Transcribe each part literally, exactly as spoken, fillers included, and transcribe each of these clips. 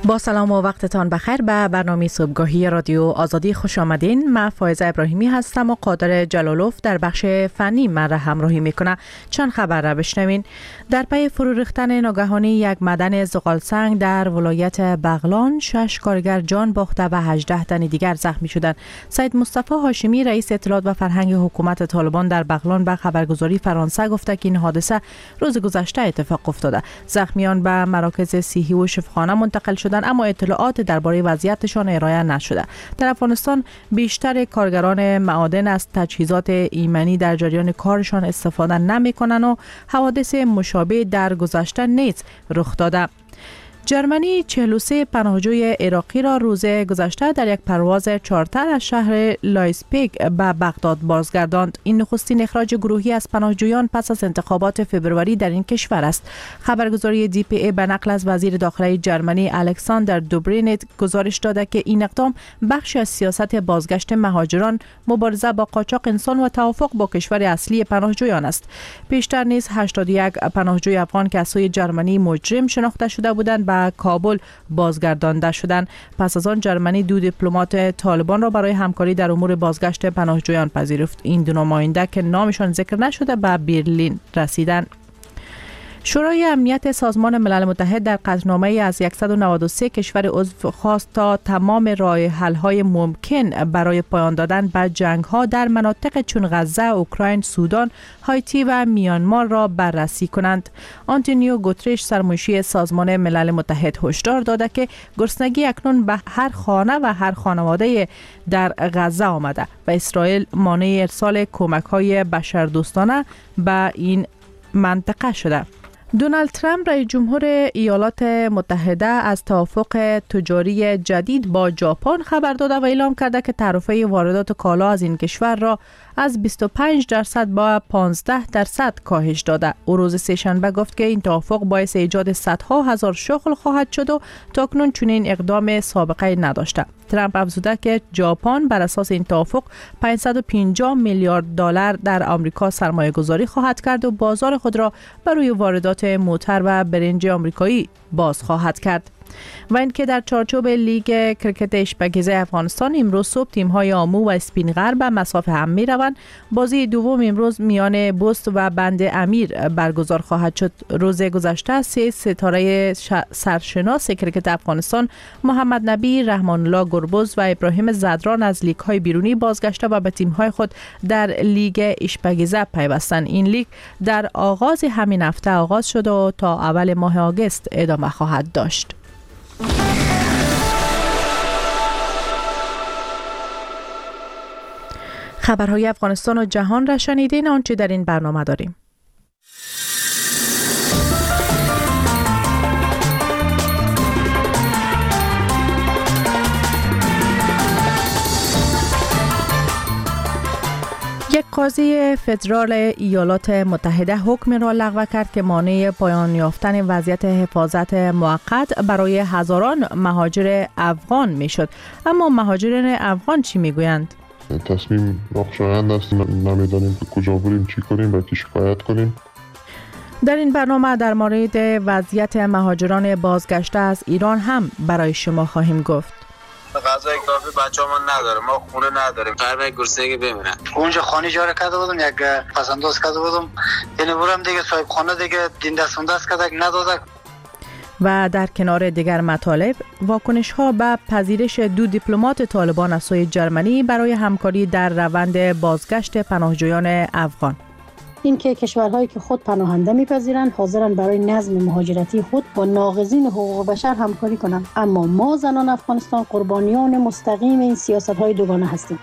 با سلام و وقتتان بخیر. به برنامه صبحگاهی رادیو آزادی خوش آمدین. من فائزه ابراهیمی هستم و قادر جلالوف در بخش فنی من را همراهی میکنه. چند خبر را بشنوین. در پی فرو ریختن ناگهانی یک معدن زغالسنگ در ولایت بغلان، شش کارگر جان باخته و هجده تن دیگر زخمی شدند. سید مصطفی هاشمی رئیس اطلاعات و فرهنگ حکومت طالبان در بغلان به خبرگزاری فرانسه گفته که این حادثه روز گذشته اتفاق افتاده. زخمیان به مراکز صحی و شفاخانه منتقل شدند، اما اطلاعات درباره وضعیتشان ارائه نشده. در افغانستان بیشتر کارگران معادن از تجهیزات ایمنی در جریان کارشان استفاده نمی‌کنند و حوادث مشابه در گذشته نیز رخ داده. جرمنی چهل و سه پناهجوی عراقی را روز گذشته در یک پرواز چارتر از شهر لایپزیگ به بغداد بازگرداند. این نخستین اخراج گروهی از پناهجویان پس از انتخابات فوریه در این کشور است. خبرگزاری دی پی ای به نقل از وزیر داخلی جرمنی الکساندر دوبرینت گزارش داده که این اقدام بخشی از سیاست بازگشت مهاجران، مبارزه با قاچاق انسان و توافق با کشور اصلی پناهجویان است. پیشتر نیز هشتاد و یک پناهجوی افغان که از سوی جرمنی مجرم شناخته شده بودند به کابل بازگردانده شدند. پس از آن جرمنی دو دیپلمات طالبان را برای همکاری در امور بازگشت پناهجویان پذیرفت. این دو نماینده که نامشان ذکر نشده به برلین رسیدند. شورای امنیت سازمان ملل متحد در قطعنامه‌ای از صد و نود و سه کشور عضو خواست تا تمام راه حل‌های ممکن برای پایان دادن به جنگ‌ها در مناطق چون غزه، اوکراین، سودان، هایتی و میانمار را بررسی کنند. آنتونیو گوترش سرمنشی سازمان ملل متحد هشدار داده که گرسنگی اکنون به هر خانه و هر خانواده در غزه آمده و اسرائیل مانع ارسال کمک‌های بشردوستانه به این منطقه شده. دونالد ترامپ رئیس جمهور ایالات متحده از توافق تجاری جدید با ژاپن خبر داده و اعلام کرده که تعرفه واردات کالا از این کشور را از بیست و پنج درصد با پانزده درصد کاهش داده. او روز سه‌شنبه گفت که این توافق باعث ایجاد صدها هزار شغل خواهد شد و تاکنون چنین اقدام سابقه نداشته. ترامپ افزوده که ژاپن بر اساس این توافق پانصد و پنجاه میلیارد دلار در آمریکا سرمایه گذاری خواهد کرد و بازار خود را بر روی واردات موتر و برنج آمریکایی باز خواهد کرد. و اینکه در چارچوب لیگ کرکت اشپگیزه افغانستان امروز صبح تیم‌های آمو و اسپین غر به مسافه هم می‌روند. بازی دوم امروز میان بست و بند امیر برگزار خواهد شد. روز گذشته سه ستاره سرشناس کرکت افغانستان محمد نبی، رحمان الله گربز و ابراهیم زدران از لیگ‌های بیرونی بازگشته و به تیم‌های خود در لیگ اشپگیزه پیوستند. این لیگ در آغاز همین هفته آغاز شد و تا اول ماه آگوست ادامه خواهد داشت. خبرهای افغانستان و جهان را شنیدین. آنچه در این برنامه داریم: یک قاضی فدرال ایالات متحده حکم را لغو کرد که مانع پایان یافتن وضعیت حفاظت موقت برای هزاران مهاجر افغان میشد. اما مهاجران افغان چی میگویند؟ تصمیم ناخوشایند است. نمیدانیم که کجا بریم، چی کنیم، به کی شکایت کنیم. در این برنامه در مورد وضعیت مهاجران بازگشته از ایران هم برای شما خواهیم گفت. غذای کافی بچه‌مون نداره، ما خونه نداریم، قربه گرسنگی بمیرن. اونجا خانه جاره کرده بودم، یک پسنداز کرده بودم، یعنی برم دیگه صاحب خانه دیگه دین دست دست کرده نداده. و در کنار دیگر مطالب، واکنش ها به پذیرش دو دیپلمات طالبان از سوی جرمنی برای همکاری در روند بازگشت پناهجویان افغان. این که کشورهایی که خود پناهنده میپذیرند حاضرند برای نظم مهاجرتی خود با ناقضین حقوق بشر همکاری کنند، اما ما زنان افغانستان قربانیان مستقیم این سیاست‌های دوگانه هستیم.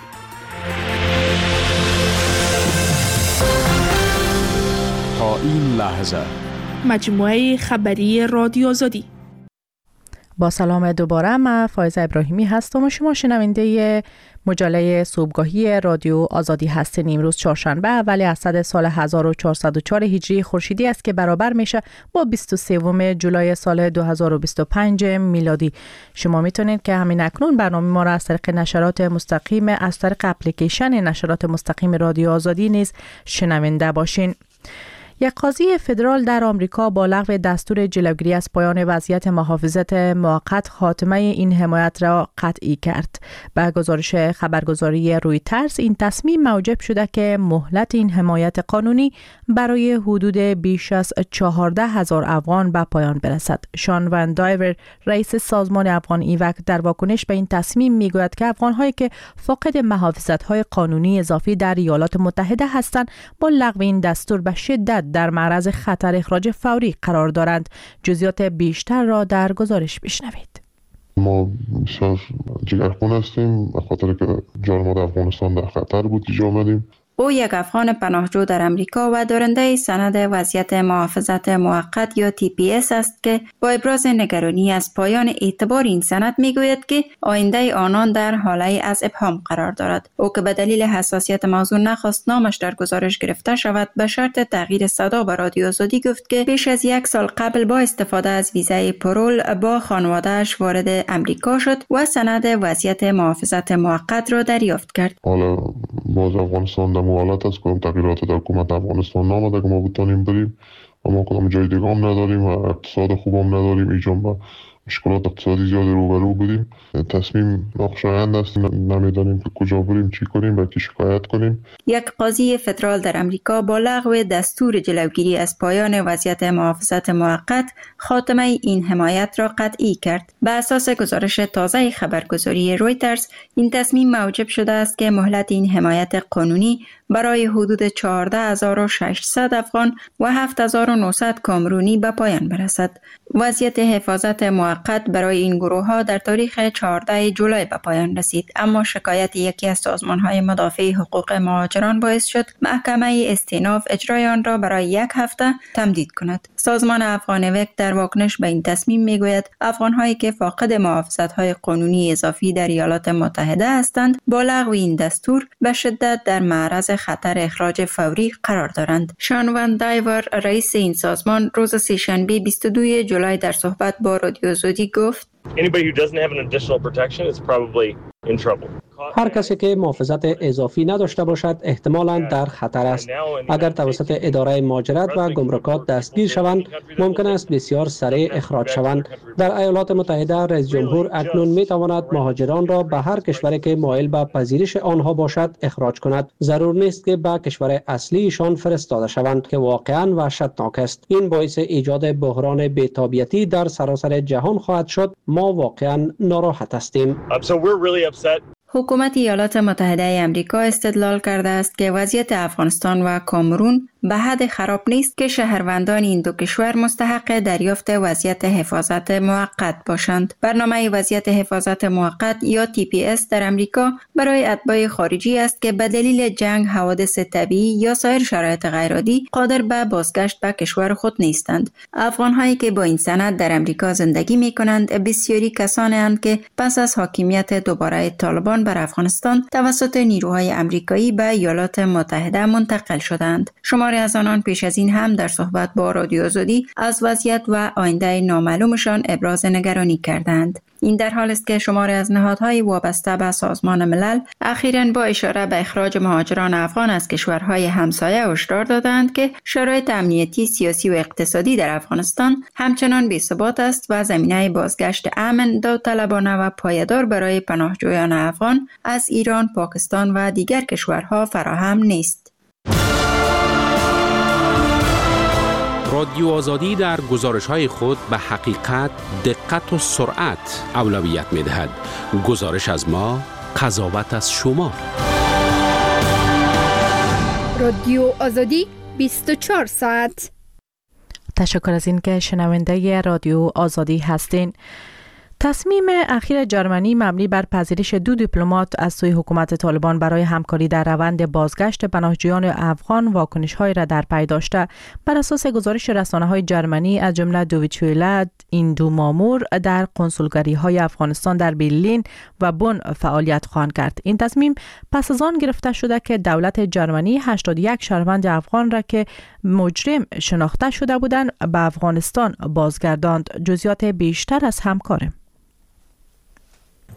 تا این لحظه مجموعه خبری رادیو آزادی. با سلام دوباره، من فائزه ابراهیمی هستم و شما شنونده مجله صبحگاهی رادیو آزادی هستین. امروز چهارشنبه اول اسد سال هزار و چهارصد و چهار هجری خورشیدی است که برابر میشه با بیست و سوم جولای سال دو هزار و بیست و پنج میلادی. شما میتونید که همین اکنون برنامه ما را از طریق نشرات مستقیم از طریق اپلیکیشن نشرات مستقیم رادیو آزادی نیز شنونده باشین. یک قاضی فدرال در آمریکا با لغو دستور جلوگیری از پایان وضعیت محافظت موقت خاتمه این حمایت را قطعی کرد. به گزارش خبرگزاری رویترز این تصمیم موجب شده که مهلت این حمایت قانونی برای حدود بیش از چهارده هزار افغان به پایان برسد. شان وان دایور رئیس سازمان افغان ایوک در واکنش به این تصمیم میگوید که افغان‌هایی که فاقد محافظت‌های قانونی اضافی در ایالات متحده هستند با لغو این دستور به شدت در معرض خطر اخراج فوری قرار دارند. جزئیات بیشتر را در گزارش بشنوید. ما بسیار جگرخون هستیم به خاطر که جان ما در افغانستان در خطر بود اینجا آمدیم. او یک افغان پناهجو در امریکا و دارنده سند وضعیت محافظت موقت یا تی پی اس است که با ابراز نگرانی از پایان اعتبار این سند میگوید که آینده آنان در حاله از ابهام قرار دارد. او که به دلیل حساسیت موضوع نخواست نامش در گزارش گرفته شود، به شرط تغییر صدا به رادیو آزادی گفت که بیش از یک سال قبل با استفاده از ویزای پرول با خانواده‌اش وارد امریکا شد و سند وضعیت محافظت موقت را دریافت کرد. حالا باز افغانستان در حالت است کدام تغییرات در حکومت افغانستان نامده که ما بتانیم بریم و ما کدام جای دیگه هم نداریم و اقتصاد خوب هم نداریم، اینجا با مشکلات اقتصادی زیادی روبرو بودیم. تصمیم ناخوشایند است، نمیدانیم که کجا بریم، چی کنیم و کی شکایت کنیم. یک قاضی فدرال در امریکا با لغو دستور جلوگیری از پایان وضعیت محافظت موقت خاتمه این حمایت را قطعی کرد. به اساس گزارش تازه خبرگزاری رویترز این تصمیم موجب شده است که مهلت این حمایت قانونی برای حدود چهارده هزار و ششصد افغان و هفت هزار و نهصد کامرونی به پایان برسد. وضعیت حفاظت موقت برای این گروه ها در تاریخ چهاردهم جولای به پایان رسید، اما شکایت یکی از سازمان های مدافع حقوق مهاجران باعث شد محکمه استئناف اجرای آن را برای یک هفته تمدید کند. سازمان افغان ایوک در واکنش به این تصمیم میگوید افغان هایی که فاقد محافظت های قانونی اضافی در ایالات متحده هستند با لغو این دستور به شدت در معرض خطر اخراج فوری قرار دارند. شان وان دایور رئیس این سازمان روز سه‌شنبه بیست و دوم جولای در صحبت با رادیو آزادی گفت Anybody who doesn't have an additional protection is probably in trouble. هر کسی که محافظت اضافی نداشته باشد احتمالاً در خطر است. اگر توسط اداره مهاجرت و گمرکات دستگیر شوند ممکن است بسیار سریع اخراج شوند. در ایالات متحده رئیس جمهور اکنون می تواند مهاجران را به هر کشوری که مایل به پذیرش آنها باشد اخراج کند. ضرور نیست که به کشور اصلیشان فرستاده شوند که واقعاً وحشتناک است. این باعث ایجاد بحران بی‌تابیتی در سراسر جهان خواهد شد. ما واقعاً ناراحت هستیم. حکومت ایالات متحده امریکا استدلال کرده است که وضعیت افغانستان و کامرون به حد خراب نیست که شهروندان این دو کشور مستحق دریافت وضعیت حفاظت موقت باشند. برنامه وضعیت حفاظت موقت یا تی پی اس در امریکا برای اتباع خارجی است که به دلیل جنگ، حوادث طبیعی یا سایر شرایط غیرعادی قادر به بازگشت به کشور خود نیستند. افغان‌هایی که با این سند در امریکا زندگی می‌کنند بسیاری کسانی اند که پس از حاکمیت دوباره طالبان بر افغانستان توسط نیروهای امریکایی به ایالات متحده منتقل شدند. شماری از آنان پیش از این هم در صحبت با رادیو آزادی از وضعیت و آینده نامعلومشان ابراز نگرانی کردند. این در حال است که شماری از نهادهای وابسته به سازمان ملل اخیراً با اشاره به اخراج مهاجران افغان از کشورهای همسایه هشدار دادند که شرایط امنیتی، سیاسی و اقتصادی در افغانستان همچنان بی‌ثبات است و زمینه بازگشت امن، داوطلبانه و پایدار برای پناهجویان افغان از ایران، پاکستان و دیگر کشورها فراهم نیست. رادیو آزادی در گزارش‌های خود به حقیقت، دقت و سرعت اولویت می‌دهد. گزارش از ما، قضاوت از شما. رادیو آزادی بیست و چهار ساعت. تشکر از این که شنونده رادیو آزادی هستین. تصمیم اخیر جرمنی مبنی بر پذیرش دو دیپلمات از سوی حکومت طالبان برای همکاری در روند بازگشت پناهجویان افغان واکنش‌های را در پی داشته. بر اساس گزارش رسانه‌های جرمنی از جمله دویچه وله، این دو مامور در کنسولگری‌های افغانستان در برلین و بن فعالیت خواهند کرد. این تصمیم پس از آن گرفته شده که دولت جرمنی هشتاد و یک شهروند افغان را که مجرم شناخته شده بودند به افغانستان بازگرداند. جزئیات بیشتر از همکارم.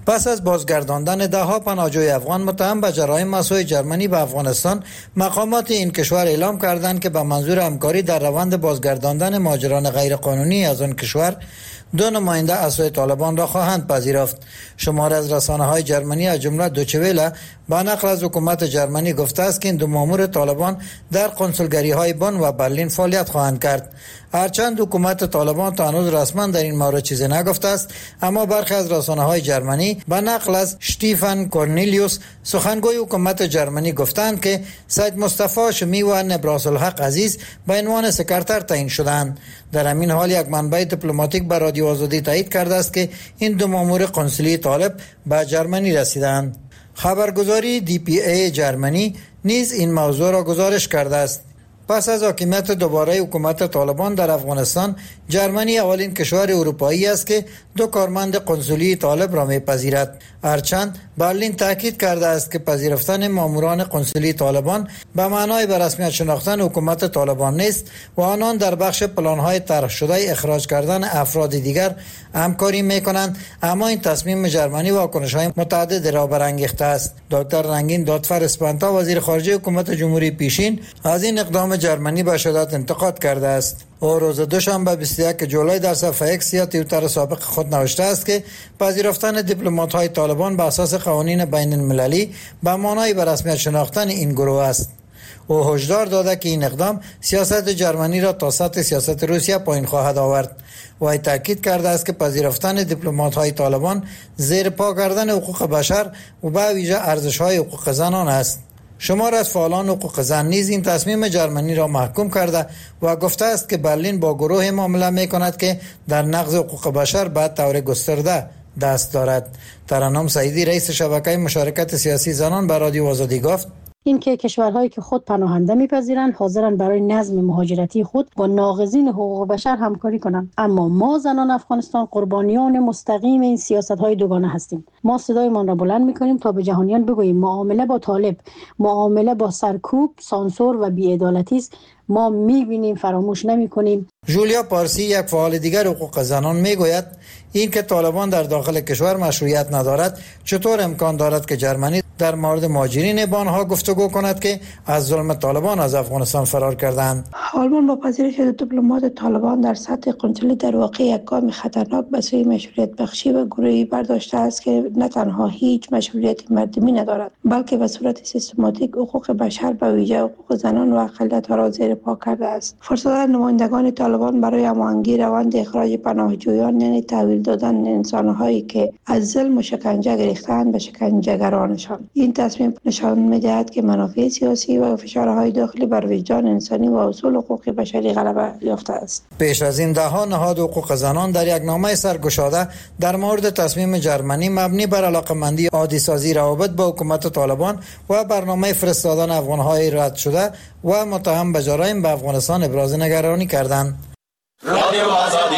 پس از بازگرداندن ده ها پناهجوی افغان متهم به جرایم مساوی جرمنی به افغانستان، مقامات این کشور اعلام کردند که به منظور همکاری در روند بازگرداندن مهاجران غیرقانونی از آن کشور دو نماینده از سوی طالبان را خواهند پذیرفت. شماری از رسانه‌های جرمنی از جمله دوچویله با نقل از حکومت جرمنی گفته است که این دو مامور طالبان در کنسولگری‌های بن و برلین فعالیت خواهند کرد. هرچند حکومت طالبان تا هنوز رسما در این مورد چیزی نگفته است، اما برخی از رسانه‌های جرمنی با نقل از شتیفن کورنلیوس سخنگوی حکومت جرمنی گفتند که سید مصطفی شمی و نبراس الحق عزیز به عنوان سکرتر تعیین شدند. در همین حال یک منبع دیپلماتیک به رادیو آزادی تایید کرده است که این دو مامور قنصلی طالب به جرمنی رسیدند. خبرگزاری دی پی ای جرمنی نیز این موضوع را گزارش کرده است. پس از حاکمیت دوباره حکومت طالبان در افغانستان، جرمنی اولین کشور اروپایی است که دو کارمند قنصلی طالب را میپذیرد. هرچند برلین تاکید کرده است که پذیرفتن ماموران قنصلی طالبان به معنای به رسمیت شناختن حکومت طالبان نیست و آنان در بخش پلان‌های طرح شده اخراج کردن افراد دیگر همکاری میکنند، اما این تصمیم جرمنی واکنش‌های متعدد را برانگیخته است. دکتر رنگین دادفر اسپانتا وزیر خارجه حکومت جمهوری پیشین از این اقدام جرمنی به شدت انتقاد کرده است. او روز دوشنبه بیست و یک جولای در صفحه اکس یا توییتر سابق خود نوشته است که پذیرفتن دیپلمات‌های طالبان بر اساس قوانین بین المللی به معنای به رسمیت شناختن این گروه است. او هشدار داده که این اقدام سیاست جرمنی را تا سطح سیاست روسیه پایین خواهد آورد. و تاکید کرده است که پذیرفتن دیپلمات‌های طالبان زیر پا کردن حقوق بشر و به ویژه ارزش‌های حقوق زنان است. شمار از فعالان حقوق زن نیز این تصمیم جرمنی را محکوم کرده و گفته است که برلین با گروه معامله می‌کند که در نقض حقوق بشر به طور گسترده دست دارد. ترنم سعیدی رئیس شبکه مشارکت سیاسی زنان به رادیو آزادی گفت: اینکه کشورهایی که خود پناهنده میپذیرند حاضرن برای نظم مهاجرتی خود با ناقضین حقوق بشر همکاری کنند، اما ما زنان افغانستان قربانیان مستقیم این سیاست‌های دوگانه هستیم. ما صدایمان را بلند می‌کنیم تا به جهانیان بگوییم معامله با طالب معامله با سرکوب، سانسور و بی‌عدالتی است. ما می‌بینیم، فراموش نمی‌کنیم. جولیا پارسی یک فعال دیگر حقوق زنان میگوید این که طالبان در داخل کشور مشروعیت ندارد، چطور امکان دارد که جرمنی در مورد مهاجرین به آنها گفتگو کند که از ظلم طالبان از افغانستان فرار کردند؟ آلمان با پذیرش دیپلمات طالبان در سطح قنصلی در واقع یک گام خطرناک به سوی مشروعیت بخشی و گروهی برداشته است که نه تنها هیچ مشروعیت مردمی ندارد، بلکه به صورت سیستماتیک حقوق بشر به ویژه حقوق زنان و اقلیت‌ها را زیر پا کرده است. فرصت نمایندگان طالبان برای هماهنگی روند اخراج پناهجویان یعنی تحویل دادن انسان‌هایی که از ظلم و شکنجه گرفته‌اند به شکنجه‌گرانشان. این تصمیم نشان می‌دهد که منافع سیاسی و فشارهای داخلی بر وجدان انسانی و اصول حقوق بشری غلبه یافته است. پیش از این ده‌ها نهاد حقوق زنان در یک نامه سرگشاده در مورد تصمیم جرمنی مبنی بر علاقه‌مندی عادی‌سازی روابط با حکومت طالبان و برنامه فرستادن افغان‌های رد شده و متهم به جرایم به افغانستان ابراز نگرانی کردند. رادیو آزادی.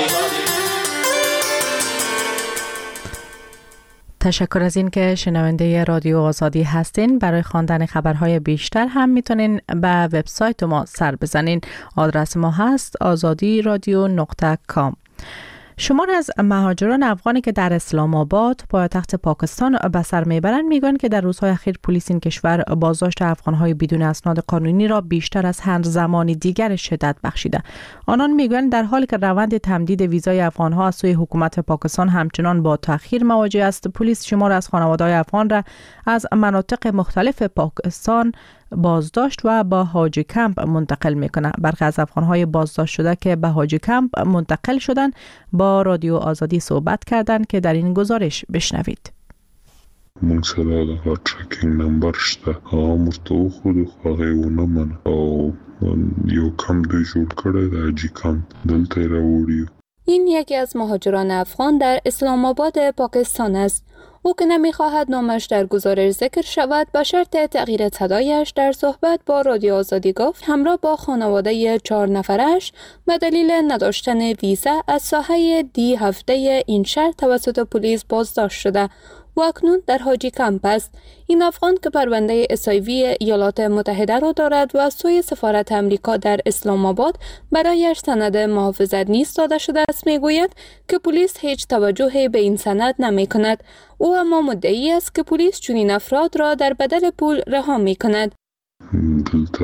تشکر از این که شنونده رادیو آزادی هستین. برای خواندن خبرهای بیشتر هم میتونین به وبسایت ما سر بزنین. آدرس ما هست آزادی رادیو نقطه کام. شمار از مهاجران افغانی که در اسلام آباد پایتخت پاکستان به سر میبرند میگن که در روزهای اخیر پلیس این کشور بازداشت افغانهای بدون اسناد قانونی را بیشتر از هر زمانی دیگر شدت بخشیده. آنان میگن در حالی که روند تمدید ویزای افغانها از سوی حکومت پاکستان همچنان با تأخیر مواجه است، پلیس شمار از خانواده‌های افغان را از مناطق مختلف پاکستان بازداشت و با حاجی کمپ منتقل میکنه. برخی از افغانهای بازداشت شده که به حاجی کمپ منتقل شدن با رادیو آزادی صحبت کردند که در این گزارش بشنوید. مونږ سره د هاټ ټریکینګ نمبر شته، هغه مرته خو د هغه ونه من او یو کم د جوړ کړی د حاجی کمپ دلته راوړي. این یکی از مهاجران افغان در اسلام آباد پاکستان است. او که نمیخواهد نامش در گزارش ذکر شود به شرط تغییر صدایش در صحبت با رادیو آزادی گفت همراه با خانواده چهار نفرش به دلیل نداشتن ویزا از ساحه دی هفته این شهر توسط پلیس بازداشت شده. و اکنون در حاجی کمپ است. این افغان که پرونده اس آی وی ایالات متحده را دارد و از سوی سفارت امریکا در اسلام آباد برایش سند محافظت نیز داده شده است، میگوید که پلیس هیچ توجهی به این سند نمی کند. او اما مدعی است که پلیس چنین افراد را در بدل پول رها می کند. دلته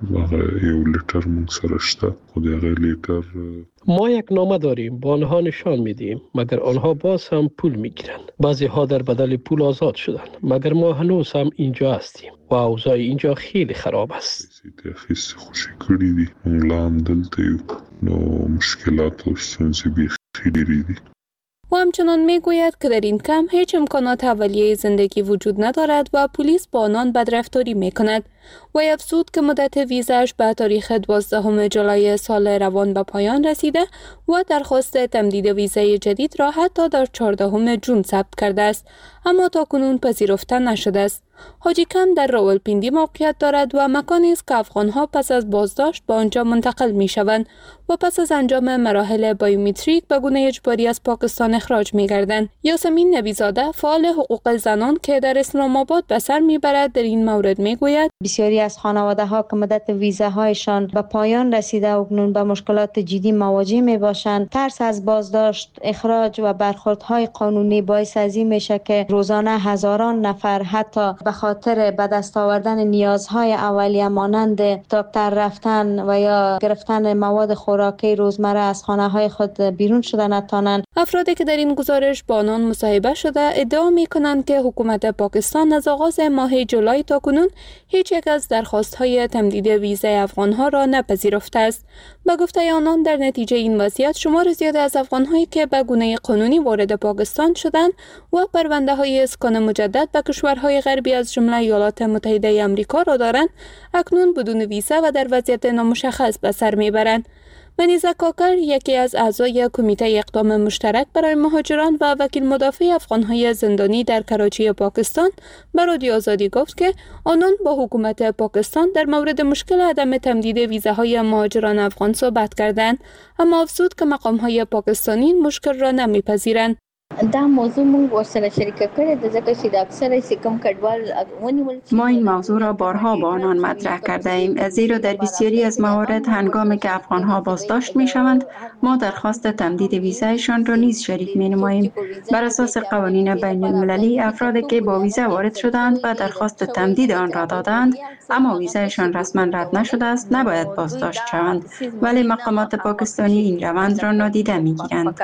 هغه یو لیتر مونږ سره شته خو د هغه لیتر ما یک نامه داریم با آنها نشان میدیم مگر آنها باز هم پول میگیرند. بعضی ها در بدل پول آزاد شدند مگر ما هنوز هم اینجا هستیم و اوضاع اینجا خیلی خراب است. خیلی خوشی کردی دی مونږ لا هم دلته یو نو مشکلات و ستونزې بیخي ډېرې دي. و همچنان میگوید که در این کمپ هیچ امکانات اولیه زندگی وجود ندارد و پلیس با آنان بدرفتاری میکند. و افزود که مدت ویزاش به تاریخ دوازدهم جولای سال روان به پایان رسیده و درخواست تمدید ویزای جدید را حتی در چهاردهم ژوئن ثبت کرده است، اما تاکنون پذیرفته نشده است. حاجی کمپ در راولپیندی موقعیت دارد و مکانی است که افغانها پس از بازداشت به آنجا منتقل می شوند و پس از انجام مراحل بایومتریک به گونه اجباری از پاکستان اخراج می گردند. یاسمین نبیزاده فعال حقوق زنان که در اسلام آباد به سر می برد در این مورد می گوید بسیاری از خانواده ها که مدت ویزاهایشان به پایان رسیده و اکنون به مشکلات جدی مواجه می باشند، ترس از بازداشت، اخراج و برخوردهای قانونی باعث از این میشه که روزانه هزاران نفر حتی به خاطر به دست آوردن نیازهای اولیه مانند دکتر رفتن و یا گرفتن مواد خوراکی روزمره از خانه های خود بیرون شده نتوانند. افرادی که در این گزارش با آنان مصاحبه شده ادعا می کنند که حکومت پاکستان از آغاز ماه جولای تا کنون هیچ یک از درخواست‌های تمدید ویزای افغان‌ها را نپذیرفته است. به گفته آنان در نتیجه این وضعیت شمار زیاد از افغان‌هایی که به گونه قانونی وارد پاکستان شدند و پرونده‌های اسکان مجدد به کشورهای غربی از جمله ایالات متحده آمریکا را دارند، اکنون بدون ویزا و در وضعیت نامشخص به سر میبرند. منیزه کاکر، یکی از اعضای کمیته اقدام مشترک برای مهاجران و وکیل مدافع افغان‌های زندانی در کراچی پاکستان، به رادیو آزادی گفت که آنان با حکومت پاکستان در مورد مشکل عدم تمدید ویزاهای مهاجران افغان صحبت کردند، اما افزود که مقام‌های پاکستانی این مشکل را نمی‌پذیرند. دا موضوع مونږ ورسره شریک کړی د ځکه چې د اکثره سکم کډوال ونیول. ما این موضوع را بارها با آنان مطرح کرده ایم، زیرا در بسیاری از موارد هنگامی که افغانها بازداشت می شوند ما درخواست تمدید ویزایشان را نیز شریک می نماییم. بر اساس قوانین بین المللی افرادی که با ویزا وارد شدند و درخواست تمدید آن را دادند اما ویزایشان رسما رد نشده است نباید بازداشت شوند، ولی مقامات پاکستانی این روند را نادیده می گیرند.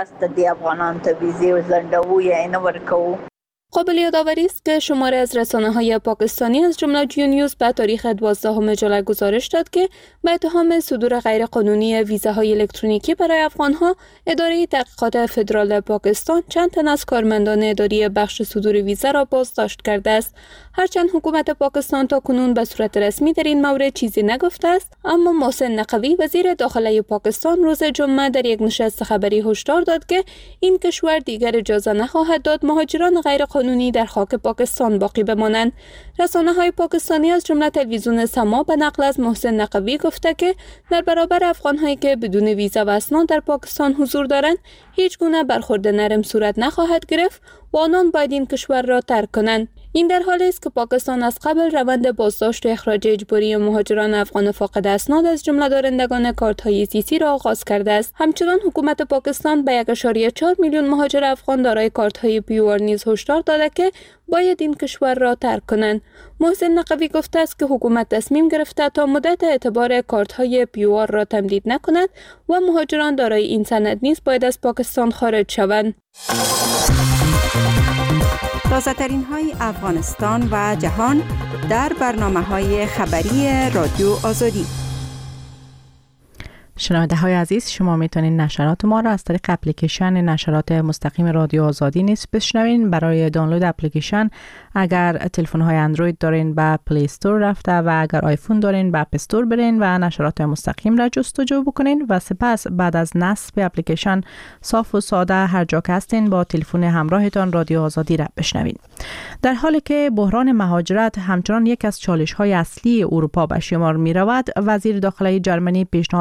قابل یادآوری است که شماری از رسانه‌های پاکستانی از جمله جیو نیوز به تاریخ دوازدهم جولای گزارش داد که به اتهام صدور غیرقانونی ویزاهای الکترونیکی برای افغان‌ها، اداره تحقیقات فدرال پاکستان چند تن از کارمندان اداری بخش صدور ویزا را بازداشت کرده است. هرچند حکومت پاکستان تا کنون به صورت رسمی در این مورد چیزی نگفته است، اما محسن نقوی وزیر داخله پاکستان روز جمعه در یک نشست خبری هشدار داد که این کشور دیگر اجازه نخواهد داد مهاجران غیرقانونی در خاک پاکستان باقی بمانند. رسانه‌های پاکستانی از جمله تلویزیون سما به نقل از محسن نقوی گفته که در برابر افغان‌هایی که بدون ویزا و اسناد در پاکستان حضور دارند هیچ گونه برخورد نرم صورت نخواهد گرفت و آنان باید این کشور را ترک کنند. این در حالی است که پاکستان از قبل روند بازداشت و اخراج اجباری مهاجران افغان فاقد اسناد از جمله دارندگان کارت‌های سیسی را آغاز کرده است. همچنان حکومت پاکستان به یک ممیز چهار میلیون مهاجر افغان دارای کارت‌های پیوآر نیز هشدار داده که باید این کشور را ترک کنند. محسن نقوی گفته است که حکومت تصمیم گرفته تا مدت اعتبار کارت‌های پیوآر را تمدید نکند و مهاجران دارای این سند نیز باید از پاکستان خارج شوند. تازه ترین های افغانستان و جهان در برنامه های خبری رادیو آزادی. شنونده های عزیز، شما میتونید نشرات ما را از طریق اپلیکیشن نشرات مستقیم رادیو آزادی نیز بشنوین. برای دانلود اپلیکیشن اگر تلفن های اندروید دارین به پلی استور رفته و اگر آیفون دارین به اپ استور برین و نشرات مستقیم را جستجو بکنین و سپس بعد از نصب اپلیکیشن صاف و ساده هر جا که هستین با تلفن همراهتان رادیو آزادی را بشنوین. در حالی که بحران مهاجرت همچنان یک از چالش های اصلی اروپا به شمار می رود، وزیر داخله جرمنی پیشنهاد تازه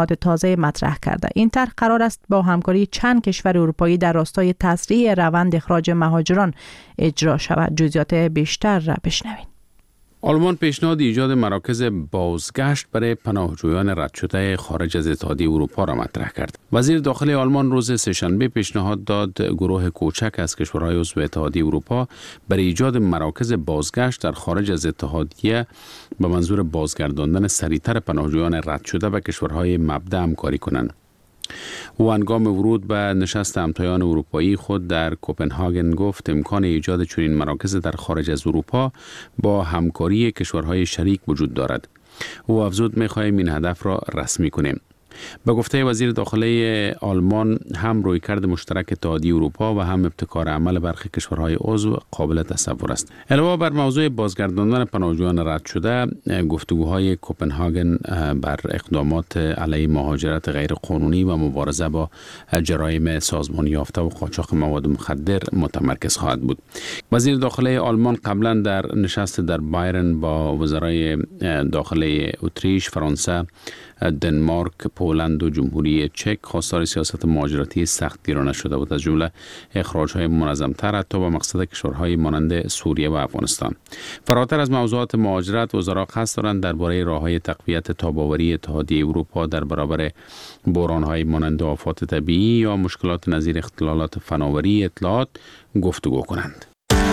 تازه مطرح کرده. این طرح قرار است با همکاری چند کشور اروپایی در راستای تسریع روند اخراج مهاجران اجرا شود. جزئیات بیشتر را بشنوید. آلمان پیشنهاد ایجاد مراکز بازگشت برای پناهجویان رد شده خارج از اتحادیه اروپا را مطرح کرد. وزیر داخلی آلمان روز سه‌شنبه پیشنهاد داد گروه کوچک از کشورهای عضو اتحادیه اروپا برای ایجاد مراکز بازگشت در خارج از اتحادیه به منظور بازگرداندن سریعتر پناهجویان رد شده به کشورهای مبدأ همکاری کنند. او هنگام ورود به نشست همتایان اروپایی خود در کوپنهاگن گفت امکان ایجاد چنین مراکز در خارج از اروپا با همکاری کشورهای شریک وجود دارد. او افزود می‌خواهیم این هدف را رسمی کنیم. به گفته وزیر داخلی آلمان هم رویکرد مشترک اتحادیه اروپا و هم ابتکار عمل برخی کشورهای عضو قابل تصور است. علاوه بر موضوع بازگرداندن پناهجویان رد شده، گفتگوهای کوپنهاگن بر اقدامات علیه مهاجرت غیر قانونی و مبارزه با جرایم سازمان یافته و قاچاق مواد مخدر متمرکز خواهد بود. وزیر داخلی آلمان قبلا در نشست در بایرن با وزرای داخلی اتریش، فرانسه، دنمارک، پولند و جمهوری چک خواستار سیاست مهاجرتی سختگیرانه شده بود، از جمله اخراج‌های منظم‌تر حتی به مقصد کشورهای مانند سوریه و افغانستان. فراتر از موضوعات مهاجرت، وزرا قصد دارند درباره راه‌های تقویت تاب‌آوری اتحادیه اروپا در برابر بحران‌های مانند آفات طبیعی یا مشکلات نظیر اختلالات فناوری اطلاعات گفتگو کنند.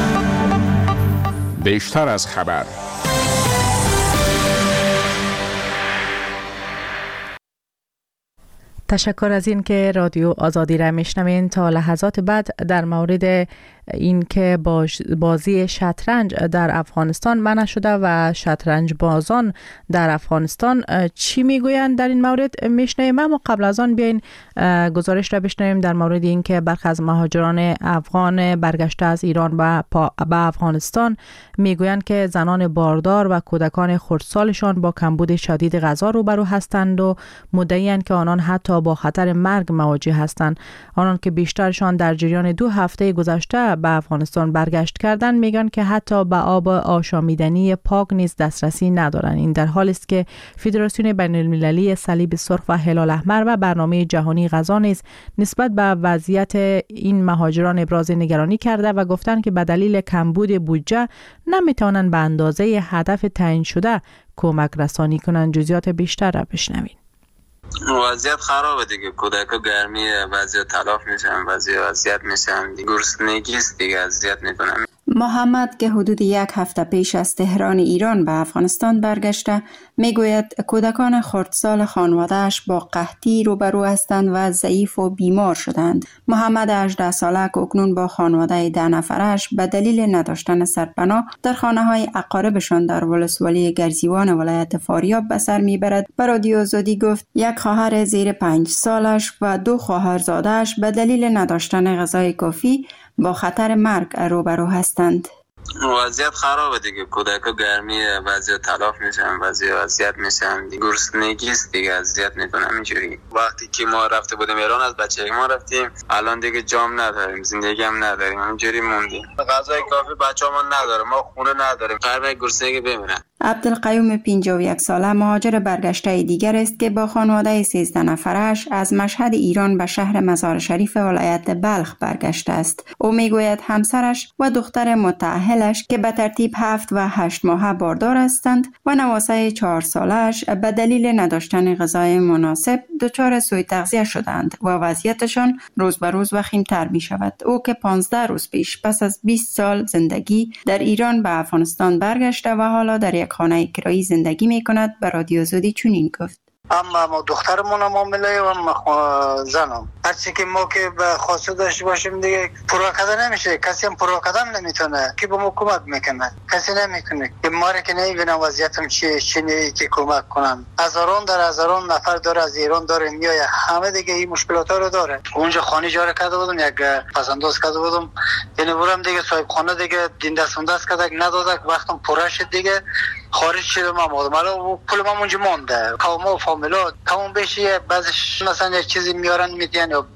بیشتر از خبر. تشکر از این که رادیو آزادی را میشنوین. تا لحظات بعد در مورد این که بازی شطرنج در افغانستان منع شده و شطرنج بازان در افغانستان چی میگویند در این مورد میشنویم. اما قبل از آن بیاین گزارش را بشنویم در مورد این که برخی از مهاجران افغان برگشته از ایران به افغانستان میگویند که زنان باردار و کودکان خردسالشان با کمبود شدید غذا روبرو هستند و مدعی‌اند که آنان حتی با خطر مرگ مواجه هستند. آنان که بیشترشان در جریان دو هفته گذشته به افغانستان برگشت کردن میگن که حتی به آب آشامیدنی پاک نیز دسترسی ندارند. این در حالی است که فدراسیون بین المللی صلیب سرخ و هلال احمر و برنامه جهانی غذا نیز نسبت به وضعیت این مهاجران ابراز نگرانی کرده و گفتند که به دلیل کمبود بودجه نمیتوانند به اندازه هدف تعیین شده کمک رسانی کنند. جزئیات بیشتر را بشنوید. وضعیت خرابه دیگه، کودکا گرمی وضعیت تلاف میشن، وضعیت وضعیت میشن، گرسنگی است دیگه، اذیت میکنن. محمد که حدود یک هفته پیش از تهران ایران به افغانستان برگشته میگوید کودکان خردسال خانواده‌اش با قحطی روبرو هستند و ضعیف و بیمار شدند. محمد هجده ساله که اکنون با خانواده ده نفرش به دلیل نداشتن سرپناه در خانه‌های اقاربشان در ولسوالی گرزیوان ولایت فاریاب به سر میبرد، به رادیو آزادی گفت یک خواهر زیر پنج سالش و دو خواهرزاده‌اش به دلیل نداشتن غذای کافی با خطر مرگ روبرو هستند. وضعیت خرابه دیگه، کودکا گرمی وضعیت تلاف میشن، وضعیت وضعیت میشن، گرسنگی است دیگه، اذیت میکنن. اینجوری وقتی که ما رفته بودیم ایران از بچگی ما رفتیم، الان دیگه جام نداریم، زندگی هم نداریم، اینجوری موندیم. غذای کافی بچه‌مون نداره، ما خونه نداریم، قربای گرسنگی بمیرن. عبدالقیوم پنجاه و یک ساله مهاجر برگشته دیگر است که با خانواده سیزده نفرش از مشهد ایران به شهر مزار شریف ولایت بلخ برگشته است. او میگوید همسرش و دختر متأهلش که به ترتیب هفت و هشت ماهه باردار هستند و نواسه چهار سالش به دلیل نداشتن غذای مناسب دچار سوء تغذیه شدند و وضعیتشان روز به روز وخیم‌تر می شود. او که پانزده روز پیش پس از بیست سال زندگی در ایران به افغانستان برگشته و حالا در یک خانه کرایی زندگی می کند به رادیو آزادی چنین گفت. اما ما دخترمون هم معامله و اما زنم هرچی که ما که به خواسته داشته باشیم دیگه پروکده نمیشه، کسی هم پروکده نمیتونه که به ما کمک میکنه، کسی نمیکنه که ما را که نمیبینم وضعیتم چیه چینه که کمک کنم. هزاران در هزاران نفر داره از ایران داره میایه، همه دیگه این مشکلات ها رو داره. اونجا خانه جاره کرده بودم، یک پسنداز کرده بودم، یعنی برم دیگه صاحب خانه دیگه دین دست انداز کرده ندادک، وقتم پره شد دیگه خارج شدم. آمدم حالا پول ما اونجا مونده، قوما و فامیلا تمام بشه، بعضیش مثلا یک چیزی میارن میدین یا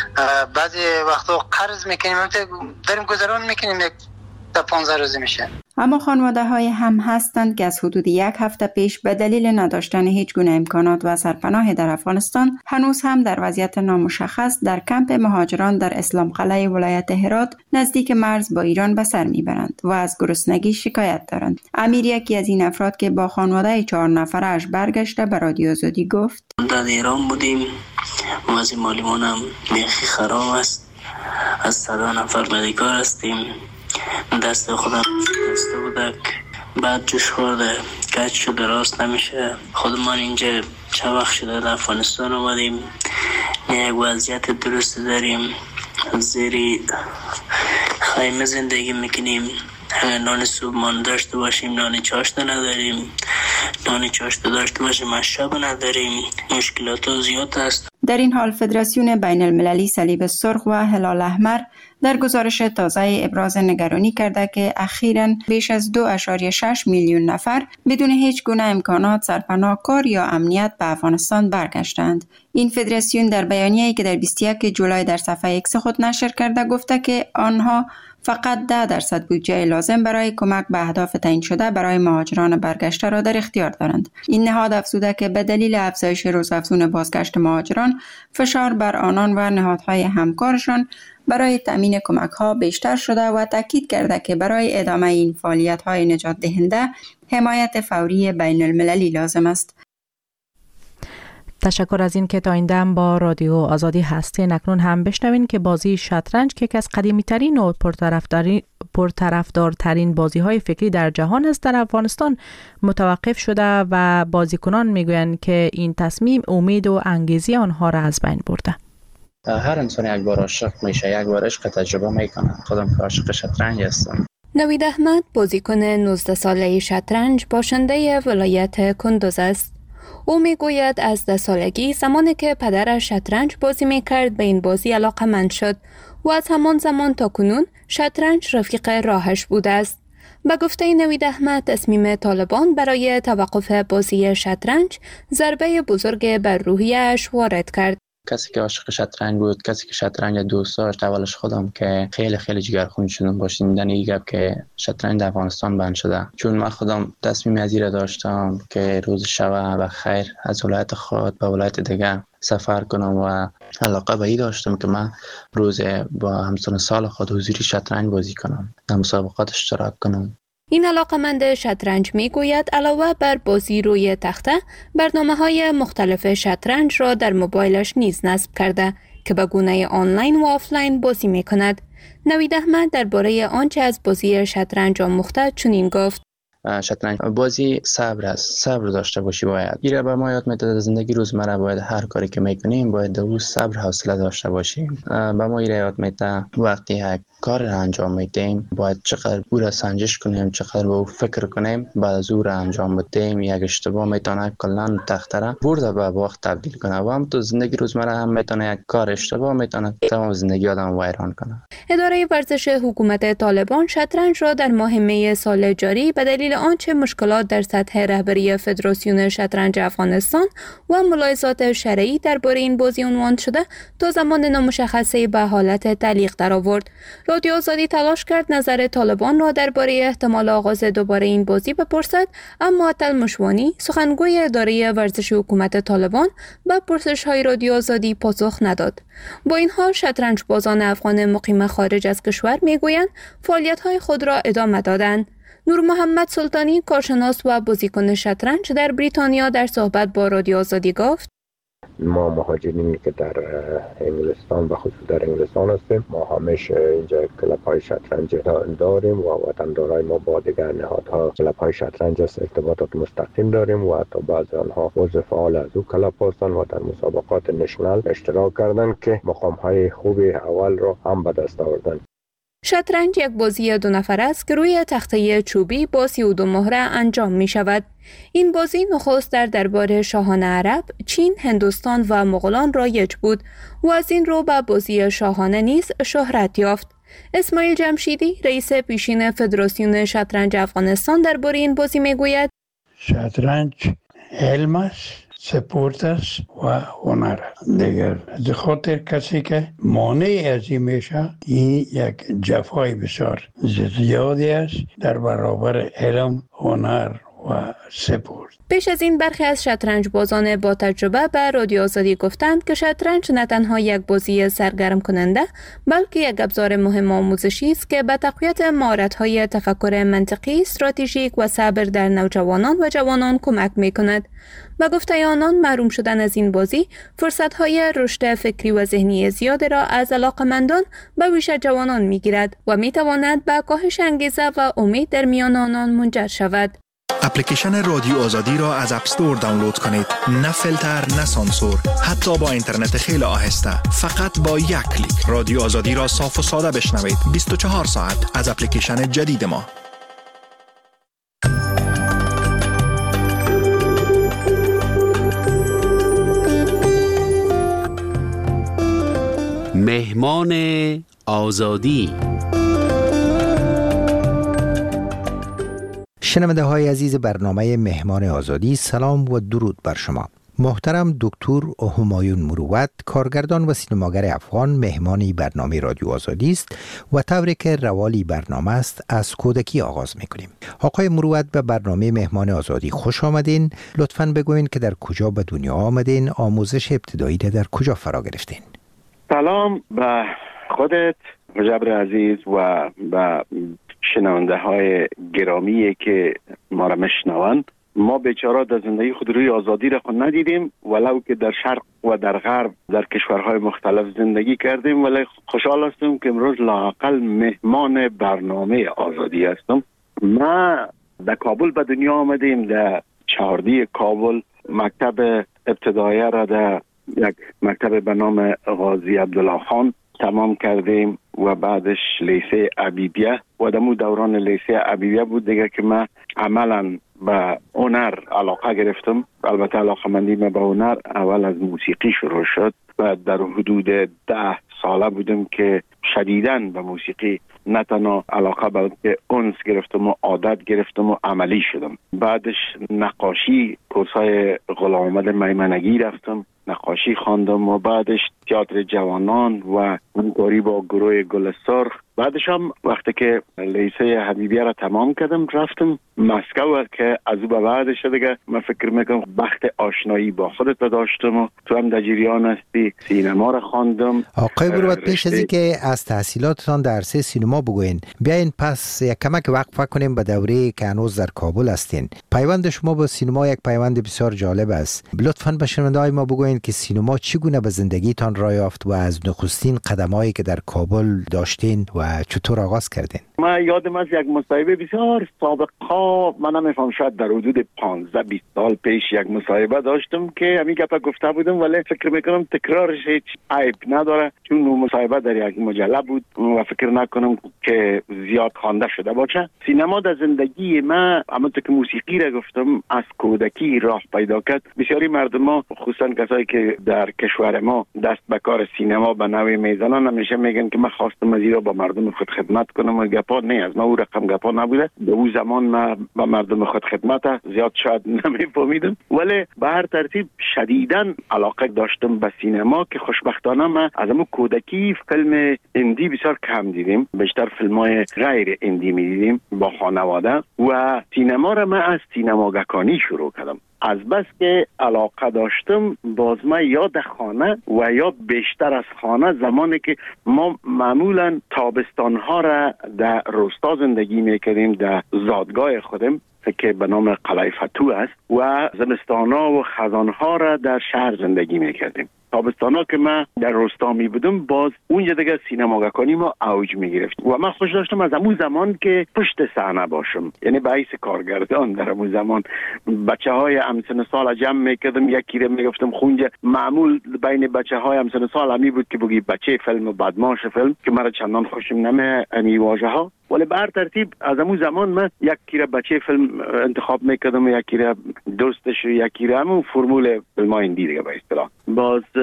بعضی وقتا قرض میکنیم داریم گذران میکنیم، یک تا پانزده روزی میشه. اما خانواده های هم هستند که از حدود یک هفته پیش به دلیل نداشتن هیچ گونه امکانات و سرپناه در افغانستان هنوز هم در وضعیت نامشخص در کمپ مهاجران در اسلام قلعه ولایت هرات نزدیک مرز با ایران به سر میبرند و از گرسنگی شکایت دارند. امیر یکی از این افراد که با خانواده چهار نفرش برگشته به رادیو آزادی گفت: در ایران بودیم، وضع مالیمون هم بیخی خراب است. از صد نفر بدهکار هستیم. دست خودم شکسته بوده، بعد جوش خورده، کج شده، راست نمیشه. خودمان اینجا چه وقت شده در افغانستان آمدیم، یک وضعیت درست داریم، زیری خیمه زندگی میکنیم. نان صبحمان داشته باشیم، نان چاشته نداریم، نان چاشته داشته باشیم مشرب نداریم. مشکلات زیاد است. در این حال فدراسیون بین المللی صلیب سرخ و هلال احمر در گزارش تازه ابراز نگرانی کرده که اخیراً بیش از دو ممیز شش میلیون نفر بدون هیچ گونه امکانات سرپناه، کار یا امنیت به افغانستان برگشتند. این فدراسیون در بیانیه‌ای که در بیست و یک جولای در صفحه ایکس خود نشر کرده گفته که آنها فقط ده درصد بودجه لازم برای کمک به اهداف تعیین شده برای مهاجران برگشته را در اختیار دارند. این نهاد افزوده که به دلیل افزایش روزافزون بازگشت مهاجران فشار بر آنان و نهادهای همکارشان برای تامین کمک‌ها بیشتر شده و تاکید کرده که برای ادامه این فعالیت‌های نجات دهنده حمایت فوری بین المللی لازم است. تشکر از این که تا این دم با رادیو آزادی هستین. اکنون هم بشنوین که بازی شطرنج که یکی از قدیمی ترین و پرطرفدارترین بازی های فکری در جهان است در افغانستان متوقف شده و بازیکنان میگویند که این تصمیم امید و انگیزی آنها را از بین برده. هر انسان یک بار عاشق میشه، یک بار عشق تجربه میکنه. خودم که عاشق شطرنج هستم. نوید احمد بازیکن نوزده ساله شطرنج باشنده ولایت کندوز است. او میگوید از ده سالگی زمانی که پدرش شطرنج بازی میکرد به این بازی علاقه‌مند شد و از همان زمان تا کنون شطرنج رفیق راهش بوده است. به گفته نوید احمد تصمیم طالبان برای توقف بازی شطرنج ضربه بزرگ بر روحیه‌اش وارد کرد. کسی که عاشق شطرنج بود، کسی که شطرنج دوست داشت، اولش خودم که خیلی خیلی جگرخون شدم با شنیدن این گپ که شطرنج در افغانستان بند شده، چون من خودم تصمیم از این داشتم که روز شب و خیر از ولایت خود به ولایت دیگه سفر کنم و علاقه به این داشتم که من روز با همسن سال خود حضوری شطرنج بازی کنم، در مسابقات اشتراک کنم. این علاقمند شطرنج می گوید علاوه بر بازی روی تخته برنامه های مختلف شطرنج را در موبایلش نیز نصب کرده که به گونه آنلاین و آفلاین بازی می کند. نوید احمد درباره آنچه از بازی شطرنج آموخته چنین گفت: شطرنج بازی صبر است، صبر داشته باشی. باید ایره به ما یاد میده زندگی روزمره باید هر کاری که میکنیم باید دو صبر حوصله داشته باشیم. به ما ایره یاد میده وقتی یک کار را انجام میدیم باید چقدر او را سنجش کنیم، چقدر به او فکر کنیم، بعد از او را انجام بدیم. یک اشتباه میتونه کلا تخته را برده به باخت تبدیل کنه و هم تو زندگی روزمره هم میتونه یک کار اشتباه میتونه تمام زندگی آدم ویران کنه. اداره ورزش حکومت طالبان شطرنج را در ماه می سال جاری به دلیل آنچه مشکلات در سطح رهبری فدراسیون شطرنج افغانستان و ملاحظات شرعی درباره این بازی عنوان شده تا زمان نامشخصه به حالت تعلیق درآورد. رادیو آزادی تلاش کرد نظر طالبان را درباره احتمال آغاز دوباره این بازی بپرسد، اما عطل مشوانی سخنگوی اداره ورزش حکومت طالبان به پرسش‌های رادیو آزادی پاسخ نداد. با این حال شطرنج بازان افغان مقیم خارج از کشور میگویند فعالیت‌های خود را ادامه دادند. نور محمد سلطانی کارشناس و بازیکن شطرنج در بریتانیا در صحبت با رادیو آزادی گفت: ما مهاجرینی که در انگلستان و خصوص در انگلستان هستیم، ما همیشه اینجا کلاب های شطرنج داریم و وطندارای ما با دیگر نهادها کلاب های شطرنج است ارتباطات مستقیم داریم و حتی بعضی آنها عضو فعال از او کلاب هستند و در مسابقات نشنال اشتراک کردند که مقام های خوبی اول را هم به دست آوردند. شطرنج یک بازی دو نفر است که روی تخته چوبی با سی و دو مهره انجام می شود. این بازی نخست در دربار شاهان عرب، چین، هندوستان و مغولان رایج بود و از این رو به بازی شاهانه نیز شهرت یافت. اسماعیل جمشیدی رئیس پیشین فدراسیون شطرنج افغانستان درباره این بازی می گوید: شطرنج علم است سپورت است و هنر دیگر. از خاطر کسی که مانع از این میشه، این یک جفای بسیار زیادی است در برابر علم، هنر و سپورت. پیش از این برخی از شطرنج بازان با تجربه به رادیو آزادی گفتند که شطرنج نه تنها یک بازی سرگرم کننده بلکه یک ابزار مهم آموزشی است که به تقویت مهارت‌های تفکر منطقی، استراتژیک و صبر در نوجوانان و جوانان کمک می‌کند. و گفته آنان محروم شدن از این بازی فرصت‌های رشد فکری و ذهنی زیاد را از علاقمندان به ویژه جوانان می‌گیرد و می‌تواند به کاهش انگیزه و امید در میان آنان منجر شود. اپلیکیشن رادیو آزادی را از اپ استور دانلود کنید. نه فیلتر، نه سانسور، حتی با اینترنت خیلی آهسته. فقط با یک کلیک رادیو آزادی را صاف و ساده بشنوید. بیست و چهار ساعت از اپلیکیشن جدید ما. مهمان آزادی. شنونده های عزیز برنامه مهمان آزادی، سلام و درود بر شما. محترم دکتر همایون مروت، کارگردان و سینماگر افغان، مهمانی برنامه رادیو آزادی است و طوری که روالی برنامه است از کودکی آغاز میکنیم. آقای مروت، به برنامه مهمان آزادی خوش آمدین. لطفاً بگوین که در کجا به دنیا آمدین، آموزش ابتدایی در کجا فرا گرفتین؟ سلام به خودت مجبر عزیز و به شنونده های گرامی که ما را میشنوند. ما بیچاره در زندگی خود روی آزادی را خود ندیدیم، ولو که در شرق و در غرب در کشورهای مختلف زندگی کردیم، ولی خوشحال هستم که امروز لااقل مهمان برنامه آزادی هستم. ما در کابل به دنیا آمدیم، در چهاردی کابل مکتب ابتدایی را در یک مکتب به نام غازی عبدالله خان تمام کردیم و بعدش لیسه عبیدیه و دمو دوران لیسه عبیدیه بود دیگه که من عملا به هنر علاقه گرفتم. البته علاقه مندی من به هنر اول از موسیقی شروع شد و در حدود ده ساله بودم که شدیداً به موسیقی نه تنها علاقه بلکه انس گرفتم و عادت گرفتم و عملی شدم. بعدش نقاشی، کورسای غلام محمد میمنگی رفتم، نقاشی خواندم و بعدش تئاتر جوانان و همکاری با گروه گل سرخ. بعدش هم وقتی که لیسه حبیبیه را تمام کردم رفتم مسکو که از او به بعدش دیگه من فکر میکنم بخت آشنایی با خودت داشتم و تو هم در جریان هستی. سینما را خواندم. آقای مروت، پیش از این که از تحصیلاتتان در عرصه سینما بگوین، بیاین پس یک کمک وقفه کنیم به دوره که هنوز در کابل هستین. پیوند شما با سینما یک پیوند بسیار جالب است. لطفاً به شنونده‌های ما بگوین که سینما چگونه به زندگیتان راه یافت و از نخستین قدمایی که در کابل داشتین و چطور آغاز کردین؟ من یادم از یک مصاحبه بسیار سابقا، من نمیفهم شاید در حدود پانزده بیست سال پیش یک مصاحبه داشتم که همین گپ گفته بودم، ولی فکر میکنم تکرارش هیچ عیب نداره چون اون مصاحبه در یک مجله بود و فکر نکنم که زیاد خوانده شده باشه. سینما در زندگی من همونطور که موسیقی را گفتم از کودکی راه پیدا کرد. بسیاری مردم ما خصوصا کسایی که در کشور ما دست به کار سینما به نوعی میزنن همیشه میگن که من خواستم از ایران با مردم خود خدمت کنم و گپا نه از ما او رقم گپا نبوده. به اون زمان من با مردم خود خدمت زیاد شاید نمیفهمیدم، ولی به هر ترتیب شدیداً علاقه داشتم به سینما که خوشبختانه من از همون کودکی فیلم هندی بسیار کم دیدیم، بیشتر فیلم‌های غیر هندی می‌دیدیم با خانواده و سینما را من از سینماگکانی شروع کردم. از بس که علاقه داشتم باز ما یا در خانه و یا بیشتر از خانه، زمانی که ما معمولا تابستانها را در روستا زندگی میکردیم در زادگاه خودم که به نام قلعه فتوح است و زمستانها و خزانها را در شهر زندگی میکردیم. تابستانا که من در روستا می بودم باز اونجا دیگه سینماگکانی ما اوج می گرفت و من خوش داشتم از همون زمان که پشت صحنه باشم، یعنی به حیث کارگردان در همون زمان بچه های همسن سال جمع می کردم، یکی رو می گفتم خونجا. معمول بین بچه های همسن سال همی بود که بگی بچه فیلم و بدماش فیلم که مرا چندان خوشم نمی امی واژه ها، ولی به هر ترتیب از همون زمان من یکی رو بچه فیلم انتخاب میکردم و یکی رو دوستش و یکی رو همون فرمول فیلم های هندی دیگه به اصطلاح. باز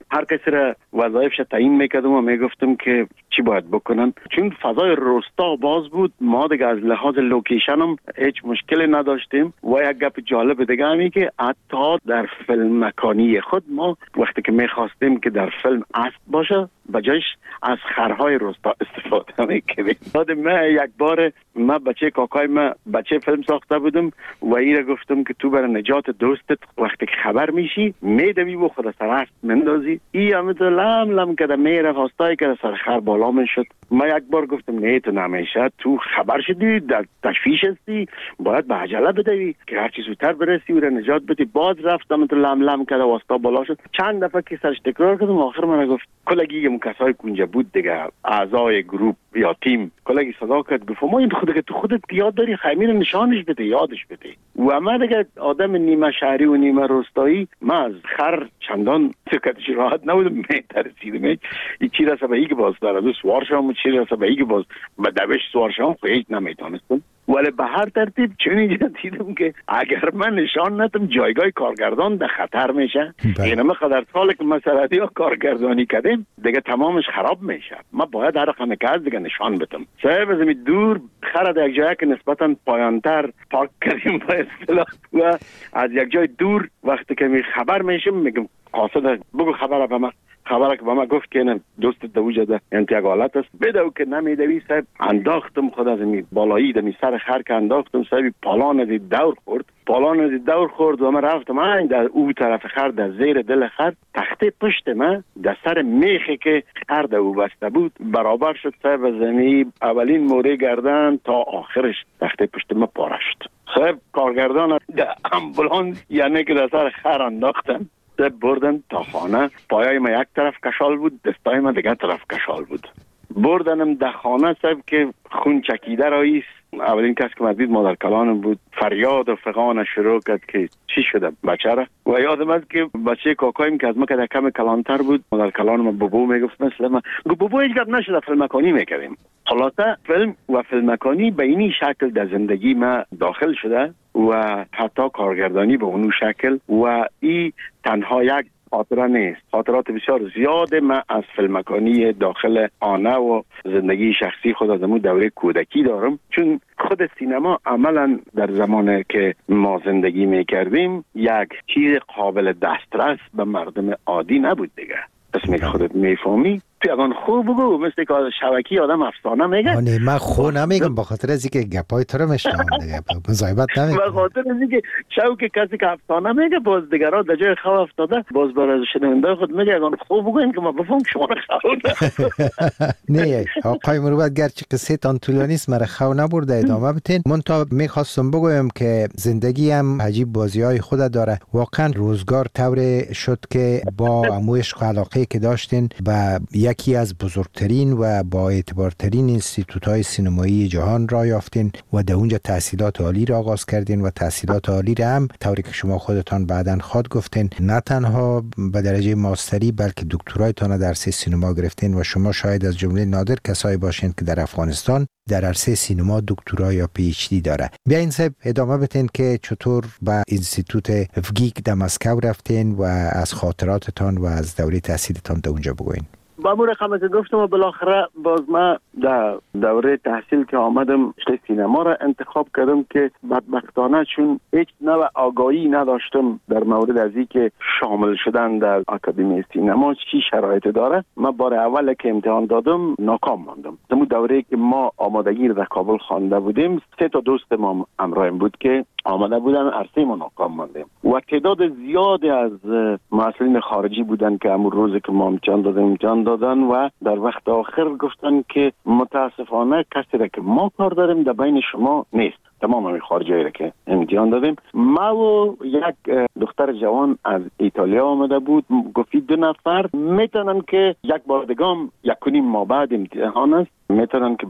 هر کسی را وظایفش تعیین میکردم و میگفتم که چی باید بکنن. چون فضای روستا باز بود، ما دیگه از لحاظ لوکیشن هم هیچ مشکلی نداشتیم. و یک گپ جالب دیگه همی که حتی در فیلم مکانی خود ما وقتی که میخواستیم که در فیلم اسب باشه بجایش از خرهای روستا استفاده میکردیم. یادم من یک بار من بچه کاکای من بچه فیلم ساخته بودم و ایره گفتم که تو برای نجات دوستت وقتی که خبر میشی میدوی و خود سر اسب مندازی. ای همه لم لم کده میره خواستای که سر خر بالا میشد. من یک بار گفتم نه تو نمیشه، تو خبر شدی در تشویش هستی، باید به عجله بدوی که هر چی زودتر برسی و نجات بدی. باز رفتم تو لم لم کده واسطا بالا شد. چند دفعه که سرش تکرار کردم آخر من گفت کلگی کسای کنجا بود دیگه، اعضای گروپ یا تیم، کلگی صدا کرد گفت ما این خودت تو خودت یاد داری خمیر نشانش بده یادش بده. و من دیگه آدم نیمه شهری و نیمه روستایی، من از خر چندان سکتش راحت نبودم، میترسیدم این چی رسه به ایگ باز داره سوار شام و چی رسه به ایگ باز به دوش سوار شام خیلی نمیتونستم. ولی به هر ترتیب چون اینجا دیدم که اگر من نشان ندم جایگاه کارگردان در خطر میشه. این همه قدر سال که مسئله ها کارگردانی کردیم دیگه تمامش خراب میشه. ما باید هر رقم که از دیگه نشان بدم. صاحب از دور خرد یک جایی که نسبتا پایانتر پارک کردیم با اصطلاح و از یک جای دور وقتی که می خبر میشم میگم قاصد بگو خبر به من. خبره که با ما گفت که نه دوست دوجه ده انتقالات است بدو که نمیدوی صاحب انداختم خود از می بالایی دمی سر خر که انداختم صاحب پالان از دور خورد پالان از دور خورد و من رفتم این در او طرف خر در زیر دل خر تخته پشت من در سر میخی که خر در او بسته بود برابر شد صاحب زمین اولین موره گردن تا آخرش تخته پشت من پاره شد. صاحب کارگردان در امبولانس یعنی که در سر خر انداختن بردن تا خانه. پایای ما یک طرف کشال بود، دستای ما دیگر طرف کشال بود. بردنم در خانه صاحب که خون چکیده راییست. اولین کس که مدید مادر کلانم بود. فریاد و فغان شروع کرد که چی شده بچه را. و یادم است که بچه کاکایم که از ما که در کم کلانتر بود مادر کلانم بابو میگفت مثل ما گفت بابو هیچ گپ نشده فیلم مکانی میکردیم. خلاصه فیلم و فیلم مکانی به اینی شکل در زندگی ما داخل شده و حتی کارگردانی به اونو شکل و این تنها یک خاطره نیست. خاطرات بسیار زیاد من از فیلمکانی داخل آنه و زندگی شخصی خود از امون دوره کودکی دارم. چون خود سینما عملا در زمانی که ما زندگی میکردیم یک چیز قابل دسترس به مردم عادی نبود دیگه. اسمی خودت میفهمی تو اگان خوب بگو مثل که شبکی آدم افسانه میگه. آنه من خو نمیگم با خاطر از اینکه گپای تو رو میشنم دیگه مزایبت نمیگم. با خاطر از اینکه شوک کسی که افسانه میگه باز دیگرها در جای خو افتاده باز برای شنونده خود میگه اگان خوب بگو این که ما بفهم شما رو خو نه آقای مروت گرچه قصه تان طولانی است مرا خو نبرده ادامه بتین. من تا میخواستم بگویم که زندگی هم عجیب بازی های خود داره. واقعا روزگار طور شد که با عشق و علاقه که داشتین و یکی از بزرگترین و با اعتبارترین انستیتوت‌های سینمایی جهان را یافتین و در اونجا تحصیلات عالی را آغاز کردین و تحصیلات عالی را هم طوری که شما خودتان بعداً خود گفتین نه تنها به درجه ماستری بلکه دکترایتان در عرصه سینما گرفتین و شما شاید از جمله نادر کسایی باشین که در افغانستان در عرصه سینما دکترا یا پی اچ دی داره. بیاین صاحب ادامه بدین که چطور به انستیتوت افگیک در مسکو رفتین و از خاطراتتان و از دوره تحصیلتان در اونجا بگوین. با مور خمه که گفتم و بالاخره باز ما در دوره تحصیل که آمدم رشته سینما را انتخاب کردم که بدبختانه چون هیچ نوع آگاهی نداشتم در مورد از این که شامل شدن در آکادمی سینما چی شرایط داره. من بار اول که امتحان دادم ناکام ماندم. در دوره که ما آمادگی در کابل خوانده بودیم سه تا دوست ما همراهیم بود که آمده بودن عرصه ما ناکام ماندیم و تعداد زیادی از مسئولین خارجی بودن که امروز روزی که ما امتحان دادیم امتحان دادن و در وقت آخر گفتن که متاسفانه کسی را که ما کار داریم در بین شما نیست. تمام همین خارجی را که امتحان دادیم. ما و یک دختر جوان از ایتالیا آمده بود گفت دو نفر میتونن که یک بار دگام یک کنیم ما بعد امتحان است میتونن که باز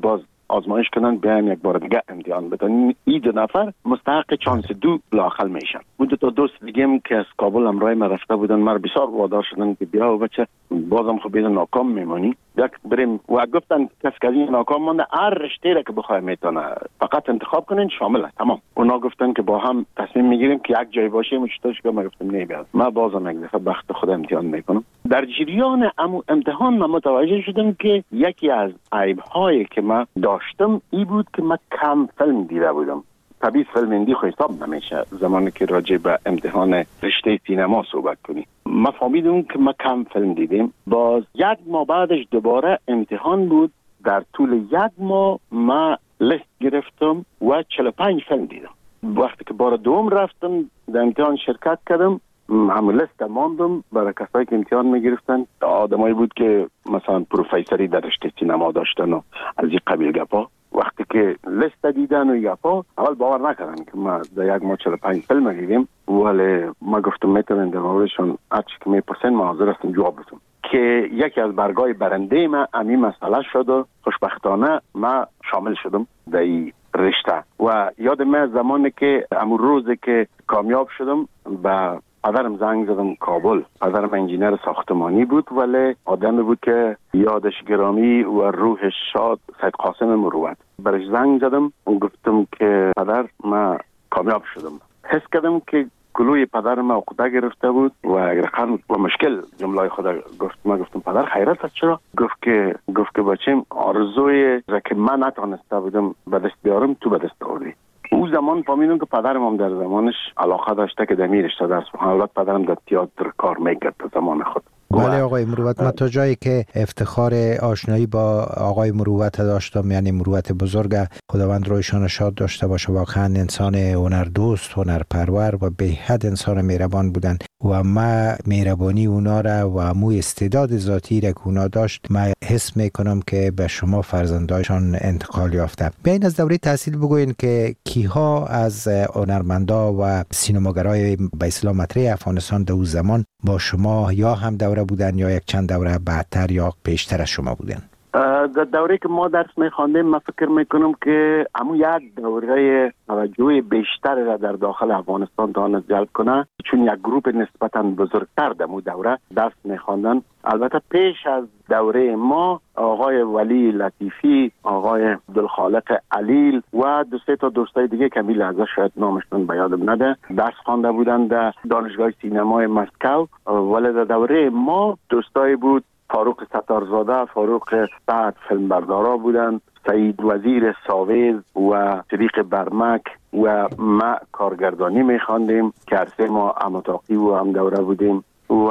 آزمایش کنن بیان یک بار دیگه امتحان بدن. این دو نفر مستحق چانس دو لااقل میشن. اون دو تا دوست دیگه که از کابل همراه ما رفته بودن مرا بسیار وادار شدن که بیا و بچه بازم خب بیدن ناکام میمونی یک بریم و گفتن کس که این ناکام مانده هر رشته را که بخواه میتونه فقط انتخاب کنین شامل است. تمام. اونا گفتن که با هم تصمیم میگیریم که یک جای باشیم. چطورش که ما گفتم نه بیاد ما بازم یک دفعه بخت خود امتحان میکنم. در جریان امو امتحان من متوجه شدم که یکی از عیب‌هایی که من داشتم این بود که من کم فیلم دیده بودم. طبیعی فیلم هندی خو حساب نمیشه زمانی که راجع به امتحان رشته سینما صحبت کنی. ما فهمیدم که ما کم فیلم دیدیم. باز یک ماه بعدش دوباره امتحان بود. در طول یک ماه ما لیست گرفتم و چهل و پنج فیلم دیدم. وقتی که بار دوم رفتم در امتحان شرکت کردم همون لیست ماندم برای کسایی که امتحان میگرفتن. آدمایی بود که مثلا پروفیسوری در رشته سینما داشتن و از این قبیل گپا. وقتی که لیست دیدن و گپا اول باور نکردن که ما در یک ماه چهل و پنج فیلم دیدیم، ولی ما گفتم میتونن در موردشون هرچی که میپرسن ما حاضر هستم جواب بدم. که یکی از برگای برنده ما همین مسئله شد و خوشبختانه ما شامل شدم در این رشته. و یاد من زمانی که امون روزی که کامیاب شدم با پدرم زنگ زدم کابل. پدرم انجینر ساختمانی بود ولی آدمی بود که یادش گرامی و روحش شاد سید قاسم مروت. برش زنگ زدم و گفتم که پدر ما کامیاب شدم. حس کردم که گلوی پدر ما عقده گرفته بود و رقم و مشکل جمله خدا گفت. ما گفتم پدر خیرت است چرا؟ گفت که گفت که بچم آرزوی را که من نتونسته بودم به دست بیارم تو به دست آوردی. او زمان فهمیدم که پدرم هم در زمانش علاقه داشته که در رشته درس بخونه. البته پدرم در تئاتر کار میکرد در زمان خود. بله آقای مروت، من تا جایی که افتخار آشنایی با آقای مروت داشتم، یعنی مروت بزرگ، خداوند رویشان شاد داشته باشه، واقعا انسان هنردوست، هنرپرور و به حد انسان مهربان بودن و ما مهربانی اونا را و مو استعداد ذاتی را که اونا داشت ما حس میکنم که به شما فرزندایشان انتقال یافته. بیاین از دوره تحصیل بگوین که کیها از هنرمندا و سینماگرای به اصطلاح مطرح افغانستان در اون زمان با شما یا هم دوره بودن یا یک چند دوره بعدتر یا پیشتر از شما بودن؟ در دوره که ما درس میخواندیم من فکر میکنم که همون یک دوره توجه بیشتر را در داخل افغانستان تانست جلب کنه، چون یک گروپ نسبتا بزرگتر در اون دوره درس میخواندن. البته پیش از دوره ما آقای ولی لطیفی، آقای عبدالخالق علیل و دو سه تا دوستای دیگه که میل ازش شاید نامشون به یادم نده درس خوانده بودن در دانشگاه سینمای مسکو. ولی در دوره ما دوستای بود فاروق ستارزاده، فاروق سعد فیلمبردارا بودن، سعید وزیر ساویز و صدیق برمک و ما کارگردانی میخواندیم که عرصه ما اماتاقی و هم دوره بودیم و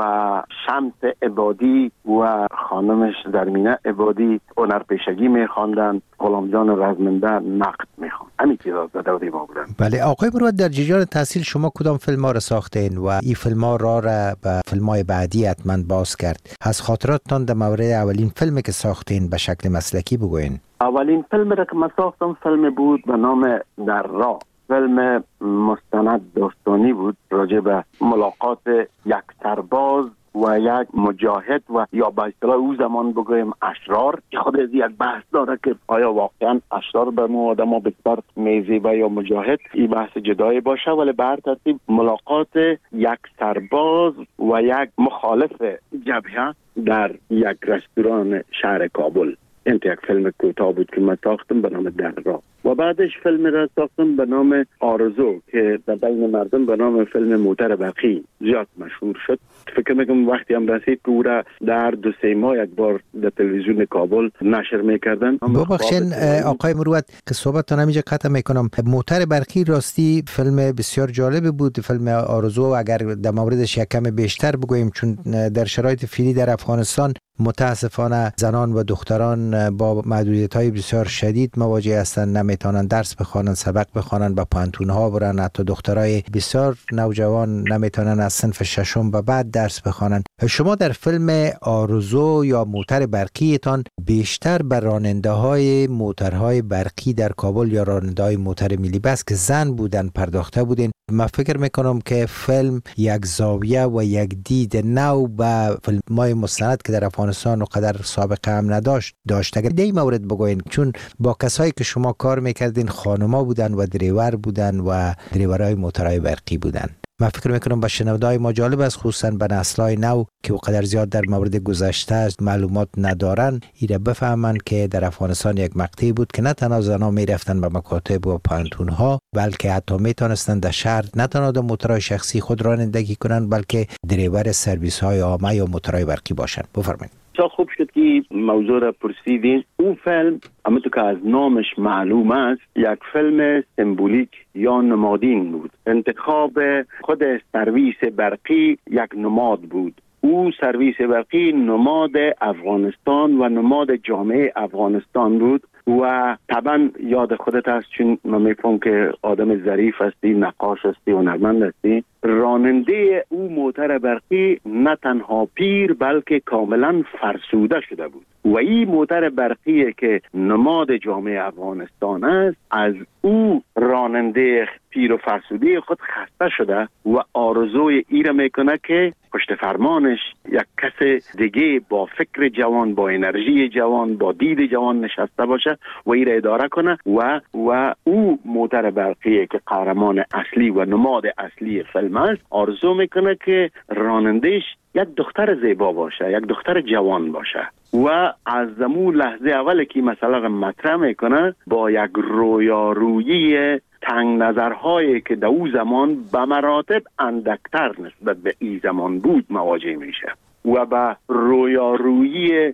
شمس عبادی و خانمش درمینه عبادی هنرپیشگی میخواندن، غلام جان رزمنده نقد میخواند. همین چیزا در دوره ما بودن. بله آقای مروت، در جریان تحصیل شما کدام فیلم ها را ساختین و این فیلم ها را را به فیلم های بعدی حتما باز کرد؟ از خاطراتتان در مورد اولین فیلمی که ساختین به شکل مسلکی بگوین. اولین فیلم را که من ساختم فیلم بود به نام در راه. فیلم مستند داستانی بود راجع به ملاقات یک سرباز و یک مجاهد و یا به اصطلاح او زمان بگویم اشرار، که خود از یک بحث داره که آیا واقعا اشرار به ما آدم ها بسیار میزیبه یا مجاهد، این بحث جدایی باشه. ولی بر ترتیب ملاقات یک سرباز و یک مخالف جبهه در یک رستوران شهر کابل. این یک فیلم کوتاه بود که من ساختم به نام در راه و بعدش فیلم را ساختم به نام آرزو که در بین مردم به نام فیلم موتر برقی زیاد مشهور شد. فکر میکنم وقتی هم رسید که او را در دو سه ماه یک بار در تلویزیون کابل نشر میکردن. ببخشین آقای مروت که صحبتتان همینجا قطع میکنم. موتر برقی راستی فیلم بسیار جالب بود. فیلم آرزو اگر در موردش یک کم بیشتر بگوییم، چون در شرایط فعلی در افغانستان متاسفانه زنان و دختران با محدودیت‌های بسیار شدید مواجه هستند، نمیتونن درس بخوانن، سبق بخوانن، با پانتون‌ها برن. حتی دخترای بسیار نوجوان نمیتونن از صنف ششم و بعد درس بخوانن. شما در فیلم آرزو یا موتر برقیتان بیشتر بر راننده‌های موترهای برقی در کابل یا راننده‌های موتر میلی بس که زن بودن پرداخته بودین من فکر میکنم که فیلم یک زاویه و یک دید نو به فیلم‌های مستند که در افغانستان و قدر سابقه هم نداشت داشت. اگر دی مورد بگوین، چون با کسایی که شما کار میکردین خانما بودن و دریور بودن و دریورهای موترهای برقی بودن. من فکر میکنم به شنونده‌های ما جالب است، خصوصا به نسل‌های نو که وقدر زیاد در مورد گذشته معلومات ندارن، ایره بفهمن که در افغانستان یک مقطعی بود که نه تنها زنان میرفتن به مکاتب و پانتون‌ها، بلکه حتی میتونستن در شهر نه تنها در موترهای شخصی خود رانندگی کنن، بلکه دریور سرویس‌های عامه یا موترهای برقی باشن. بفرمایید. بسیار خوب شد که موضوع را پرسیدین. اون فیلم همونطور که از نامش معلوم است یک فیلم سمبولیک یا نمادین بود. انتخاب خود سرویس برقی یک نماد بود. او سرویس برقی نماد افغانستان و نماد جامعه افغانستان بود و طبعا یاد خودت هست، چون من میفهم که آدم ظریف هستی، نقاش هستی، هنرمند هستی. راننده او موتر برقی نه تنها پیر بلکه کاملا فرسوده شده بود و این موتر برقی که نماد جامعه افغانستان است، از او راننده پیر و فرسوده خود خسته شده و آرزوی ای را میکنه که پشت فرمانش یک کس دیگه با فکر جوان، با انرژی جوان، با دید جوان نشسته باشه و ای را اداره کنه و و او موتر برقی که قهرمان اصلی و نماد اصلی فیلم است، آرزو میکنه که رانندهش یک دختر زیبا باشه، یک دختر جوان باشه و از زمون لحظه اول که مثلا مطرح میکنه با یک رویارویی تنگ نظرهایی که در او زمان به مراتب اندکتر نسبت به این زمان بود مواجه میشه و به رویارویی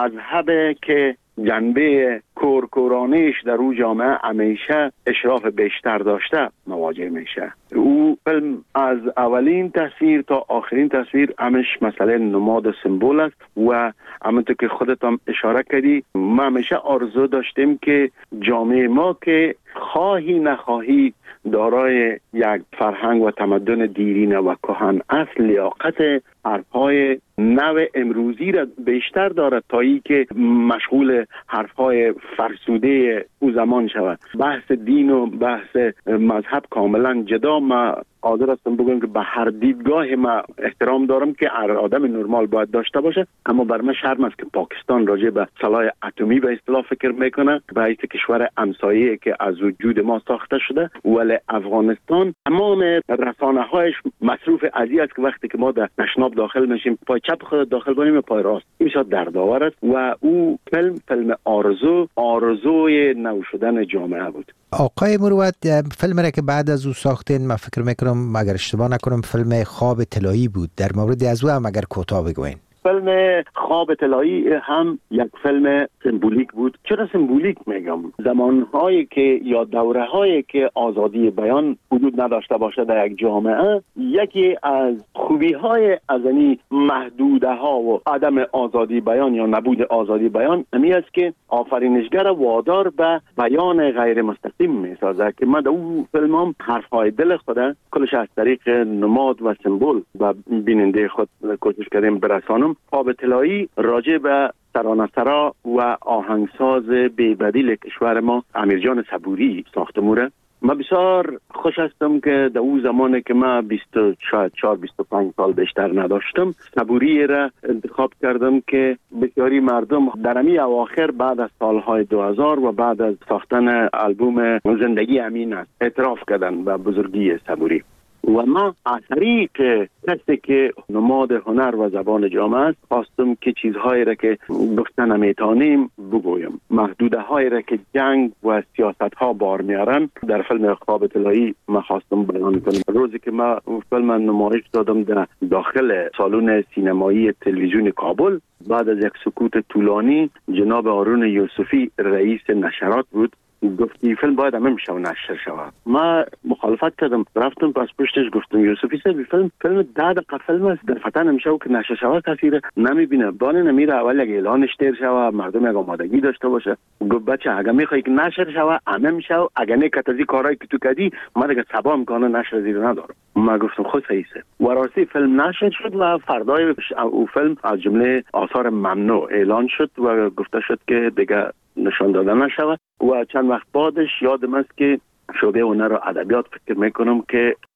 مذهب که جنبه کورکورانیش در او جامعه همیشه اشراف بیشتر داشته مواجه میشه. او فیلم از اولین تصویر تا آخرین تصویر همش مسئله نماد سمبول است و همونطور که خودت هم اشاره کردی، ما همیشه آرزو داشتیم که جامعه ما که خواهی نخواهی دارای یک فرهنگ و تمدن دیرین و کهن اصل، لیاقت حرفهای نو امروزی را بیشتر دارد تا ای که مشغول حرفهای فرسوده او زمان شود. بحث دین و بحث مذهب کاملا جدا. ما حاضر هستم بگم که به هر دیدگاه ما احترام دارم که هر آدم نرمال باید داشته باشه، اما بر من شرم است که پاکستان راجع به سلاح اتمی به اصطلاح فکر میکنه به حیث کشور همسایه که از وجود ما ساخته شده، ولی افغانستان تمام رسانه هایش مصروف ازی است که وقتی که ما در تشناب داخل میشیم پای چپ خود داخل کنیم و پای راست. این بسیار دردآور است و او فیلم فیلم آرزو آرزوی نو شدن جامعه بود. آقای مروت، فیلم را که بعد از او ساختین، من فکر میکنم اگر اشتباه نکنم فیلم خواب طلایی بود، در مورد از او هم اگر کوتاه بگوین. فیلم خواب طلایی هم یک فیلم سمبولیک بود. چرا سمبولیک میگم؟ زمانهایی که یا دوره‌هایی که آزادی بیان وجود نداشته باشه در یک جامعه، یکی از خوبی‌های از این محدوده‌ها و عدم آزادی بیان یا نبود آزادی بیان همین است که آفرینشگر وادار به بیان غیر مستقیم می‌سازه که ما در اون فیلم هم حرف‌های دل خود کلش از طریق نماد و سمبول و بیننده خود کوشش کردیم برسانم. خواب طلایی راجع به ترانه‌سرا و آهنگساز بی‌بدیل کشور ما امیرجان صبوری ساخته موره. من بسیار خوش هستم که در اون زمانی که من بیست شاید چهار بیست و پنج سال بیشتر نداشتم، صبوری را انتخاب کردم که بسیاری مردم در امی اواخر بعد از سالهای دو هزار و بعد از ساختن آلبوم زندگی امین است اعتراف کردن به بزرگی صبوری و ما از طریق کسی که نماد هنر و زبان جامعه است خواستم که چیزهایی را که گفتن نمیتونیم بگویم، محدوده هایی را که جنگ و سیاست ها بار میارن در فیلم خواب طلایی ما خواستم بیان کنم. روزی که ما فیلم نمایش دادم در داخل سالن سینمایی تلویزیون کابل، بعد از یک سکوت طولانی جناب هارون یوسفی رئیس نشرات بود گفتی فیلم باید هم میشه و نشر شود. ما مخالفت کردم، رفتم پس پشتش گفتم یوسفی صاحب فیلم فیلم ده دقیقه فیلم است، در فتن میشه و که نشر شود کسی نمیبینه، بانه نمیره اول یک اعلانش تیر شود مردم یک آمادگی داشته باشه. گفت بچه اگه میخوای که نشر شود همه میشه و اگه نه کتازی کارهایی که تو کردی ما دیگه سبا امکانه نشر زیر ندارم. ما گفتم خود صحیحه و راستی فیلم نشر شد و فردای او فیلم از جمله آثار ممنوع اعلان شد و گفته شد که دیگه نشان داده نشود و چند وقت بعدش یادم است که شعبه هنر و ادبیات فکر میکنم که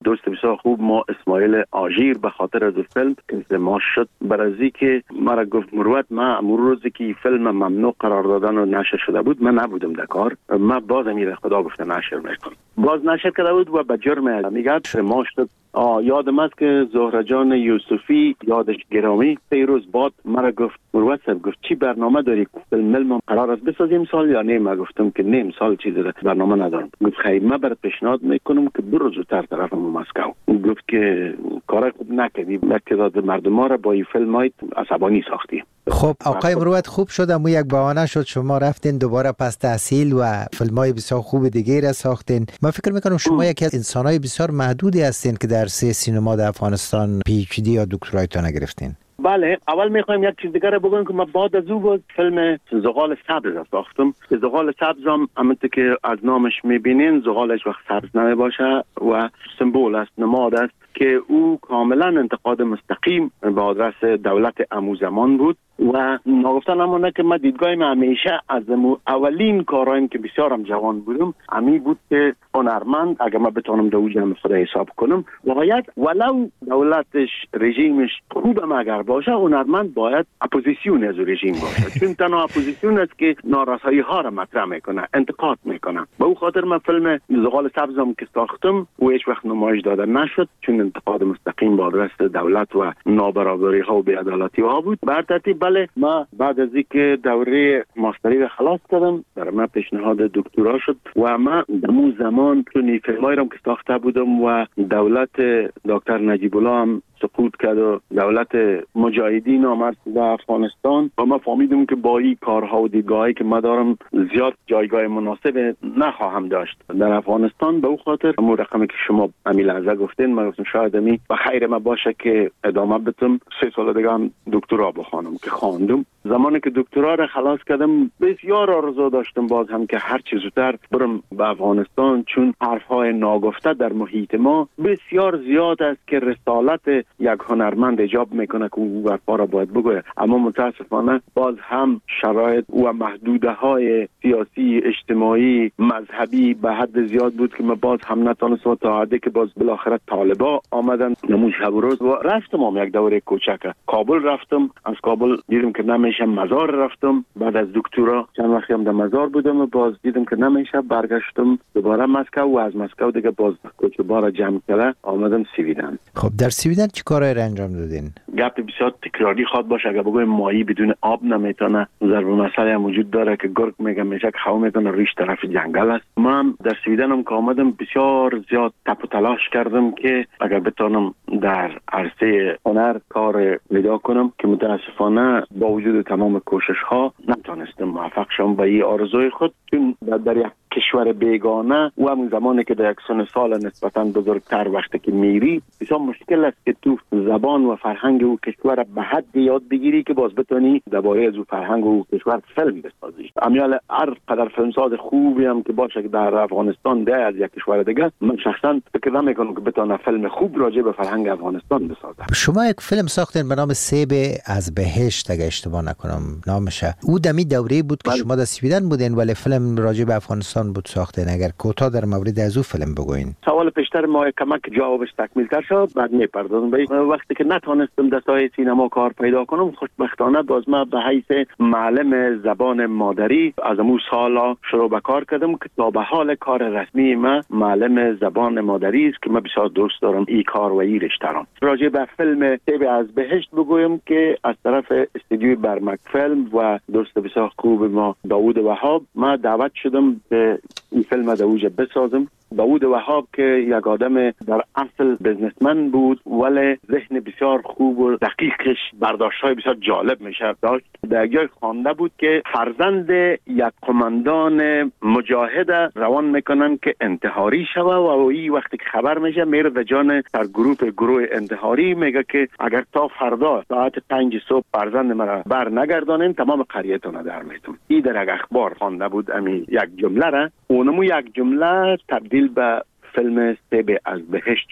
دوست بسیار خوب ما اسماعیل آژیر به خاطر از فیلم که ما شد برازی که مرا گفت مروت ما امور روزی که فیلم ممنوع قرار دادن و نشر شده بود من نبودم در کار، من باز امیر خدا گفته نشر میکنم، باز نشر کرده بود و به جرم میگه ما شد. یادم است که زهره جان یوسفی یادش گرامی سه روز بعد مرا گفت مروت صاحب گفت چی برنامه داری فیلم ما قرار است بسازیم سال یا نه؟ من گفتم که نیم سال چیزی برنامه ندارم. گفت خیر من برات پیشنهاد میکنم که برو زودتر طرف مسکو. گفت که کار خوب نکردی، تعداد مردم ها را با این فیلم های عصبانی ساختی. خب آقای مروت خوب شد اما یک بهانه شد شما رفتین دوباره پس تحصیل و فیلم های بسیار خوب دیگه را ساختین. من فکر میکنم شما یکی از انسان های بسیار محدودی هستین که در سه سینما در افغانستان پی اچ دی یا دکترایتان گرفتین. بله، اول میخوایم یک چیز دیگه رو بگم که من بعد از او بود فیلم زغال سبز ساختم. زغال سبز هم همونطور که از نامش میبینین زغالش وقت سبز نمیباشه و سمبول است، نماد است که او کاملا انتقاد مستقیم به آدرس دولت امو زمان بود و نگفتن همونه که من دیدگاهیم همیشه از اولین کارهایم که بسیارم جوان بودم امی بود که هنرمند اگر من بتونم دو جمع خدا حساب کنم باید ولو دولتش رژیمش خوبم اگر باشه هنرمند باید اپوزیسیون از رژیم باشه چون تنها اپوزیسیون است که نارسایی ها را مطرح میکنه، انتقاد میکنه. به او خاطر من فیلم زغال سبزم که ساختم و هیچ وقت نمایش داده نشد چون انتقاد مستقیم با آدرس دولت و نابرابری ها و بی‌عدالتی ها بود. بر ترتیب بله ما بعد از اینکه دوره ماستری را خلاص کردم در من پیشنهاد دکترا شد و ما در زمان چون فیلمایی را که ساخته بودم و دولت دکتر نجیب الله هم سقوط کرد و دولت مجاهدین آمد در افغانستان و ما فهمیدم که با این کارها و دیدگاهی که ما دارم زیاد جایگاه مناسب نخواهم داشت در افغانستان. به او خاطر همون رقمی که شما امی لحظه گفتین من گفتم شاید امی و خیر ما باشه که ادامه بدم سه سال دیگه هم دکترا بخوانم که خواندم. زمانی که دکترا را خلاص کردم بسیار آرزو داشتم باز هم که هر چه زودتر برم به افغانستان چون حرفهای ناگفته در محیط ما بسیار زیاد است که رسالت یک هنرمند ایجاب میکنه که او حرفا را باید بگوید، اما متاسفانه باز هم شرایط و محدوده های سیاسی اجتماعی مذهبی به حد زیاد بود که من باز هم نتونستم تا حدی که باز بالاخره طالبا آمدن نموز شب روز و رفتم هم یک دوره کوچک کابل رفتم. از کابل دیدم که نمیشه مزار رفتم. بعد از دکترا چند وقتی هم در مزار بودم و باز دیدم که نمیشه برگشتم دوباره مسکو و از مسکو دیگه باز کوچه بارا جمع کرده آمدم سویدن. خب در سویدن چی کارایی را انجام دادین؟ گپ بسیار تکراری خواد باشه اگر بگویم ماهی بدون آب نمیتونه. ضرب مسئله هم وجود داره که گرگ میگه میشه که خو میتونه ریش طرف جنگل است. من در سویدن هم که آمدم بسیار زیاد تپ و تلاش کردم که اگر بتونم در عرصه هنر کار پیدا کنم که متاسفانه با وجود تمام کوشش ها نتونستم موفق شم به این آرزوی خود چون در یک کشور بیگانه و همون زمانی که در یک سن سال نسبتاً بزرگتر وقتی که میری بسیار مشکل است که تو زبان و فرهنگ او کشور به حد یاد بگیری که باز بتونی درباره از او فرهنگ و کشور فیلم بسازی. امیال هر قدر فیلمساز خوبی هم که باشه که در افغانستان ده از یک کشور دیگه من شخصا فکر نمیکنم که بتونه فیلم خوب راجع به فرهنگ افغانستان بسازه. شما یک فیلم ساختین به نام سیب از بهشت اگه اشتباه نکنم نامشه. او دمی دوره بود که بل... شما در سویدن بودین ولی فیلم راجع به افغانستان بود ساختین. اگر کوتاه در مورد از او فیلم بگوین. سوال پیشتر ما کمک جوابش تکمیل تر شد بعد میپردازم به وقتی که نتونستم در ساحه سینما کار پیدا کنم خوشبختانه باز ما به حیث معلم زبان مادری از امو سالا شروع به کار کردم که تا به حال کار رسمی ما معلم زبان مادری است که من بسیار دوست دارم این کار و این رشته را. راجع به فیلم سیب از بهشت بگویم که از طرف استودیوی برمک فیلم و دوست بسیار خوب ما داوود وهاب ما دعوت شدم که این فیلم در اوج بسازم. داوود وهاب که یک آدم در اصل بزنسمن بود ولی ذهن بسیار خوب و دقیقش برداشت‌های بسیار جالب میشه داشت. در جای خوانده بود که فرزند یک قماندان مجاهد روان میکنن که انتحاری شوه و این وقتی که خبر میشه میره در جان در گروه گروه انتحاری میگه که اگر تا فردا ساعت پنج صبح فرزند مرا بر نگردانین تمام قریه‌تون در میتم. این در یک اخبار خوانده بود امی یک جمله را اونمو یک جمله تبدیل به فیلم سیب از بهشت شد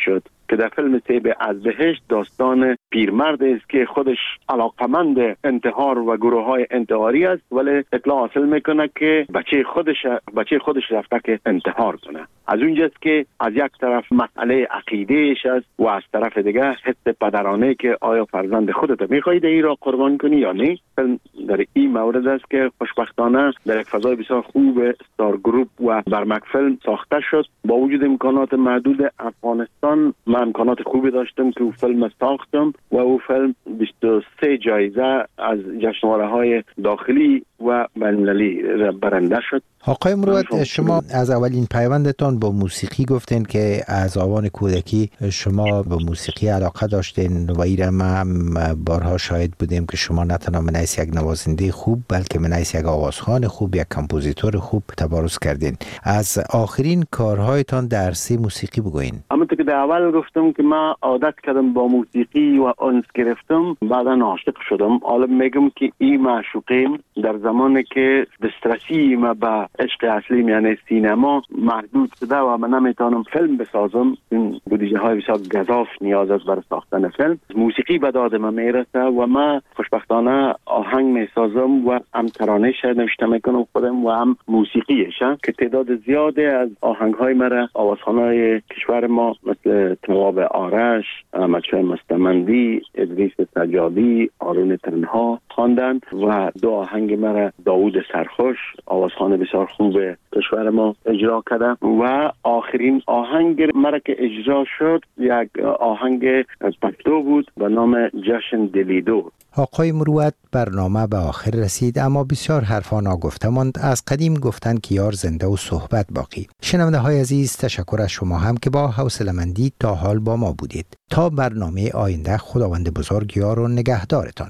که در فیلم سیب از بهشت داستان پیرمرد است که خودش علاقمند انتحار و گروه های انتحاری است، ولی اطلاع حاصل میکنه که بچه خودش بچه خودش رفته که انتحار کنه. از اونجاست که از یک طرف مسئله عقیدهش است و از طرف دیگه حس پدرانه که آیا فرزند خودت میخواهی این را قربان کنی یا نه. فیلم در این مورد است که خوشبختانه در یک فضای بسیار خوب ستار گروپ و برمک فیلم ساخته شد. با وجود امکانات محدود افغانستان من امکانات خوبی داشتم که او فیلم ساختم و او فیلم بیست و سه جایزه از جشنواره‌های داخلی و بین‌المللی برنده شد. آقای مروت، شما از اولین پیوندتان با موسیقی گفتین که از آوان کودکی شما به موسیقی علاقه داشتین و ایره ما هم بارها شاهد بودیم که شما نه تنها من حیث یک نوازنده خوب بلکه من حیث یک آوازخوان خوب، یک کمپوزیتور خوب تبارز کردین. از آخرین کارهایتان در عرصه موسیقی بگوین. همونطور که در اول گفتم که من عادت کردم با موسیقی و انس گرفتم، بعدا عاشق شدم. حالا میگم که این معشوقیم در زمانی که دسترسی ما به عشق اصلی یعنی سینما محدود شده و من نمیتونم فیلم بسازم، این بودجه های بسیار گزاف نیاز است برای ساختن فیلم. موسیقی به داد من میرسه و من خوشبختانه آهنگ میسازم و هم ترانه شاید نوشته میکنم خودم و هم موسیقیش که تعداد زیاده از آهنگ های مرا آوازخوانای کشور ما مثل تواب آرش، احمدشاه مستمندی، ادریس سجادی، آرون تنها خواندند و دو آهنگ مرا داوود سرخوش آوازخوان بسیار خوب کشور ما اجرا کرده و آخرین آهنگ مرا که اجرا شد یک آهنگ پشتو بود به نام جشن دلیدو. آقای مروت، برنامه به آخر رسید اما بسیار حرفا ناگفته ماند. از قدیم گفتند که یار زنده و صحبت باقی. شنونده های عزیز، تشکر از شما هم که با حوصله‌مندی تا حال با ما بودید. تا برنامه آینده، خداوند بزرگ یار و نگهدارتان.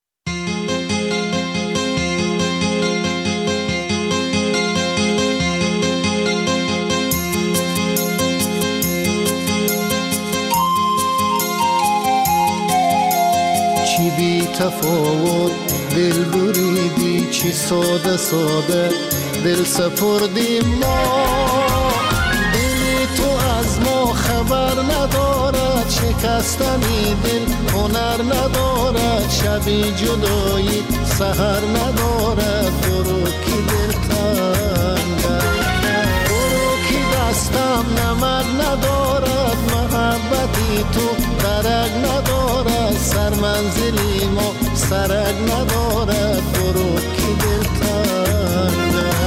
چی بی تفاوت دل بریدی، چی ساده ساده دل سپردیم ما. دل تو از ما خبر ندارد، شکستنی دل هنر ندارد، شبی جدایی سحر ندارد. برو کی دل تنگم، برو کی دستم نمک ندارد، محبتی تو درک ندارد، سر منزلی ما سرک ندارد. برو کی دل تنگم.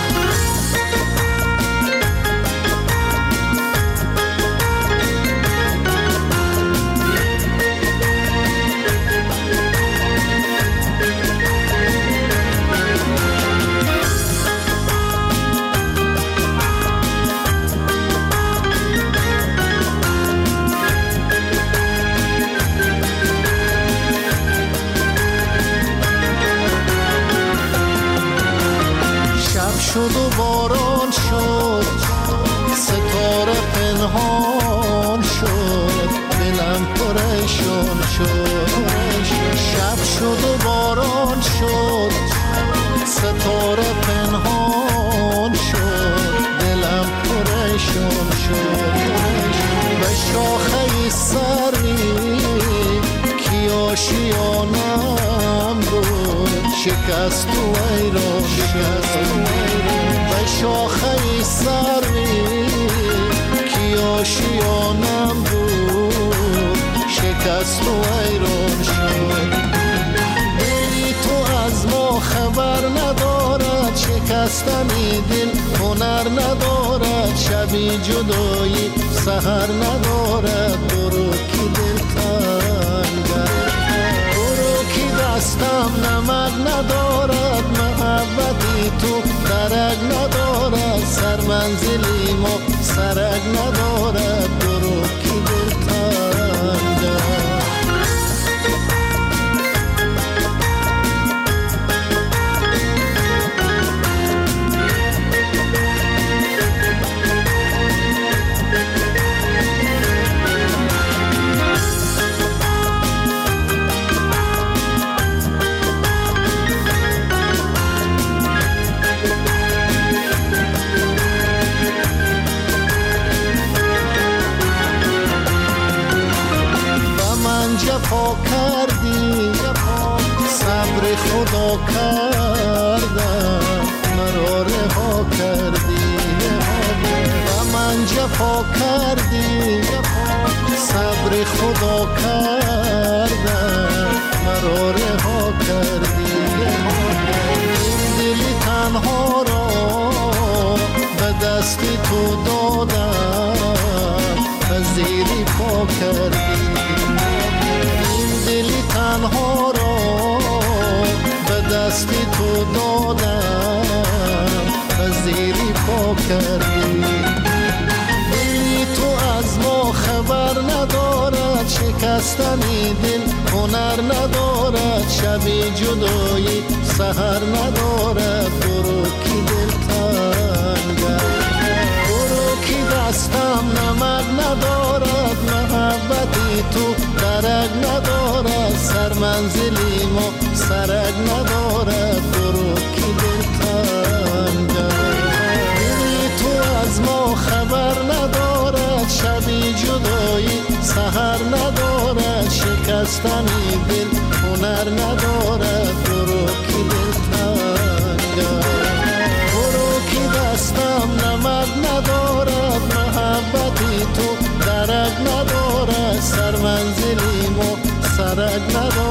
شد و باران شد، ستاره پنهان شد، دلم پریشان شد. شب شد و باران شد، ستاره پنهان شد، دلم پریشان شد. به شاخه سری کی آشیانم بود، شکست و ایران شد. به شاخه سری کی آشیانم بود، شکست و ایران شد. دلی تو از ما خبر ندارد، شکستنی دل هنر ندارد، شبی جدایی سحر ندارد. برو کی دل تنگم، برو کی دستم نمک ندارد، محبتی تو درک ندارد، سر منزلی ما سرک ندارد. برو کی دل تنگم. جفا کردی صبر خدا کردم مرا رها کردی و من جفا کردی صبر خدا کردم مرا رها کردی این دل تنها را به دست تو دادم و زیری پا کردی این دل تنها را به دست تو دادم و زیری پا کردی دلی تو از ما خبر ندارد شکستن دل هنر ندارد شب جدایی سحر ندارد برو کی دل تنگم برو کی دستم نمک ندارد محبتی تو درک ندارد سر منزلی ما سرک ندارد برو کی دل تنگم دلی تو از ما خبر ندارد شبی جدایی سحر ندارد شکستنی دل هنر ندارد برو کی دل تنگم برو کی دستم نمک ندارد محبتی تو درک ندارد سر منزلی ما سرک ندارد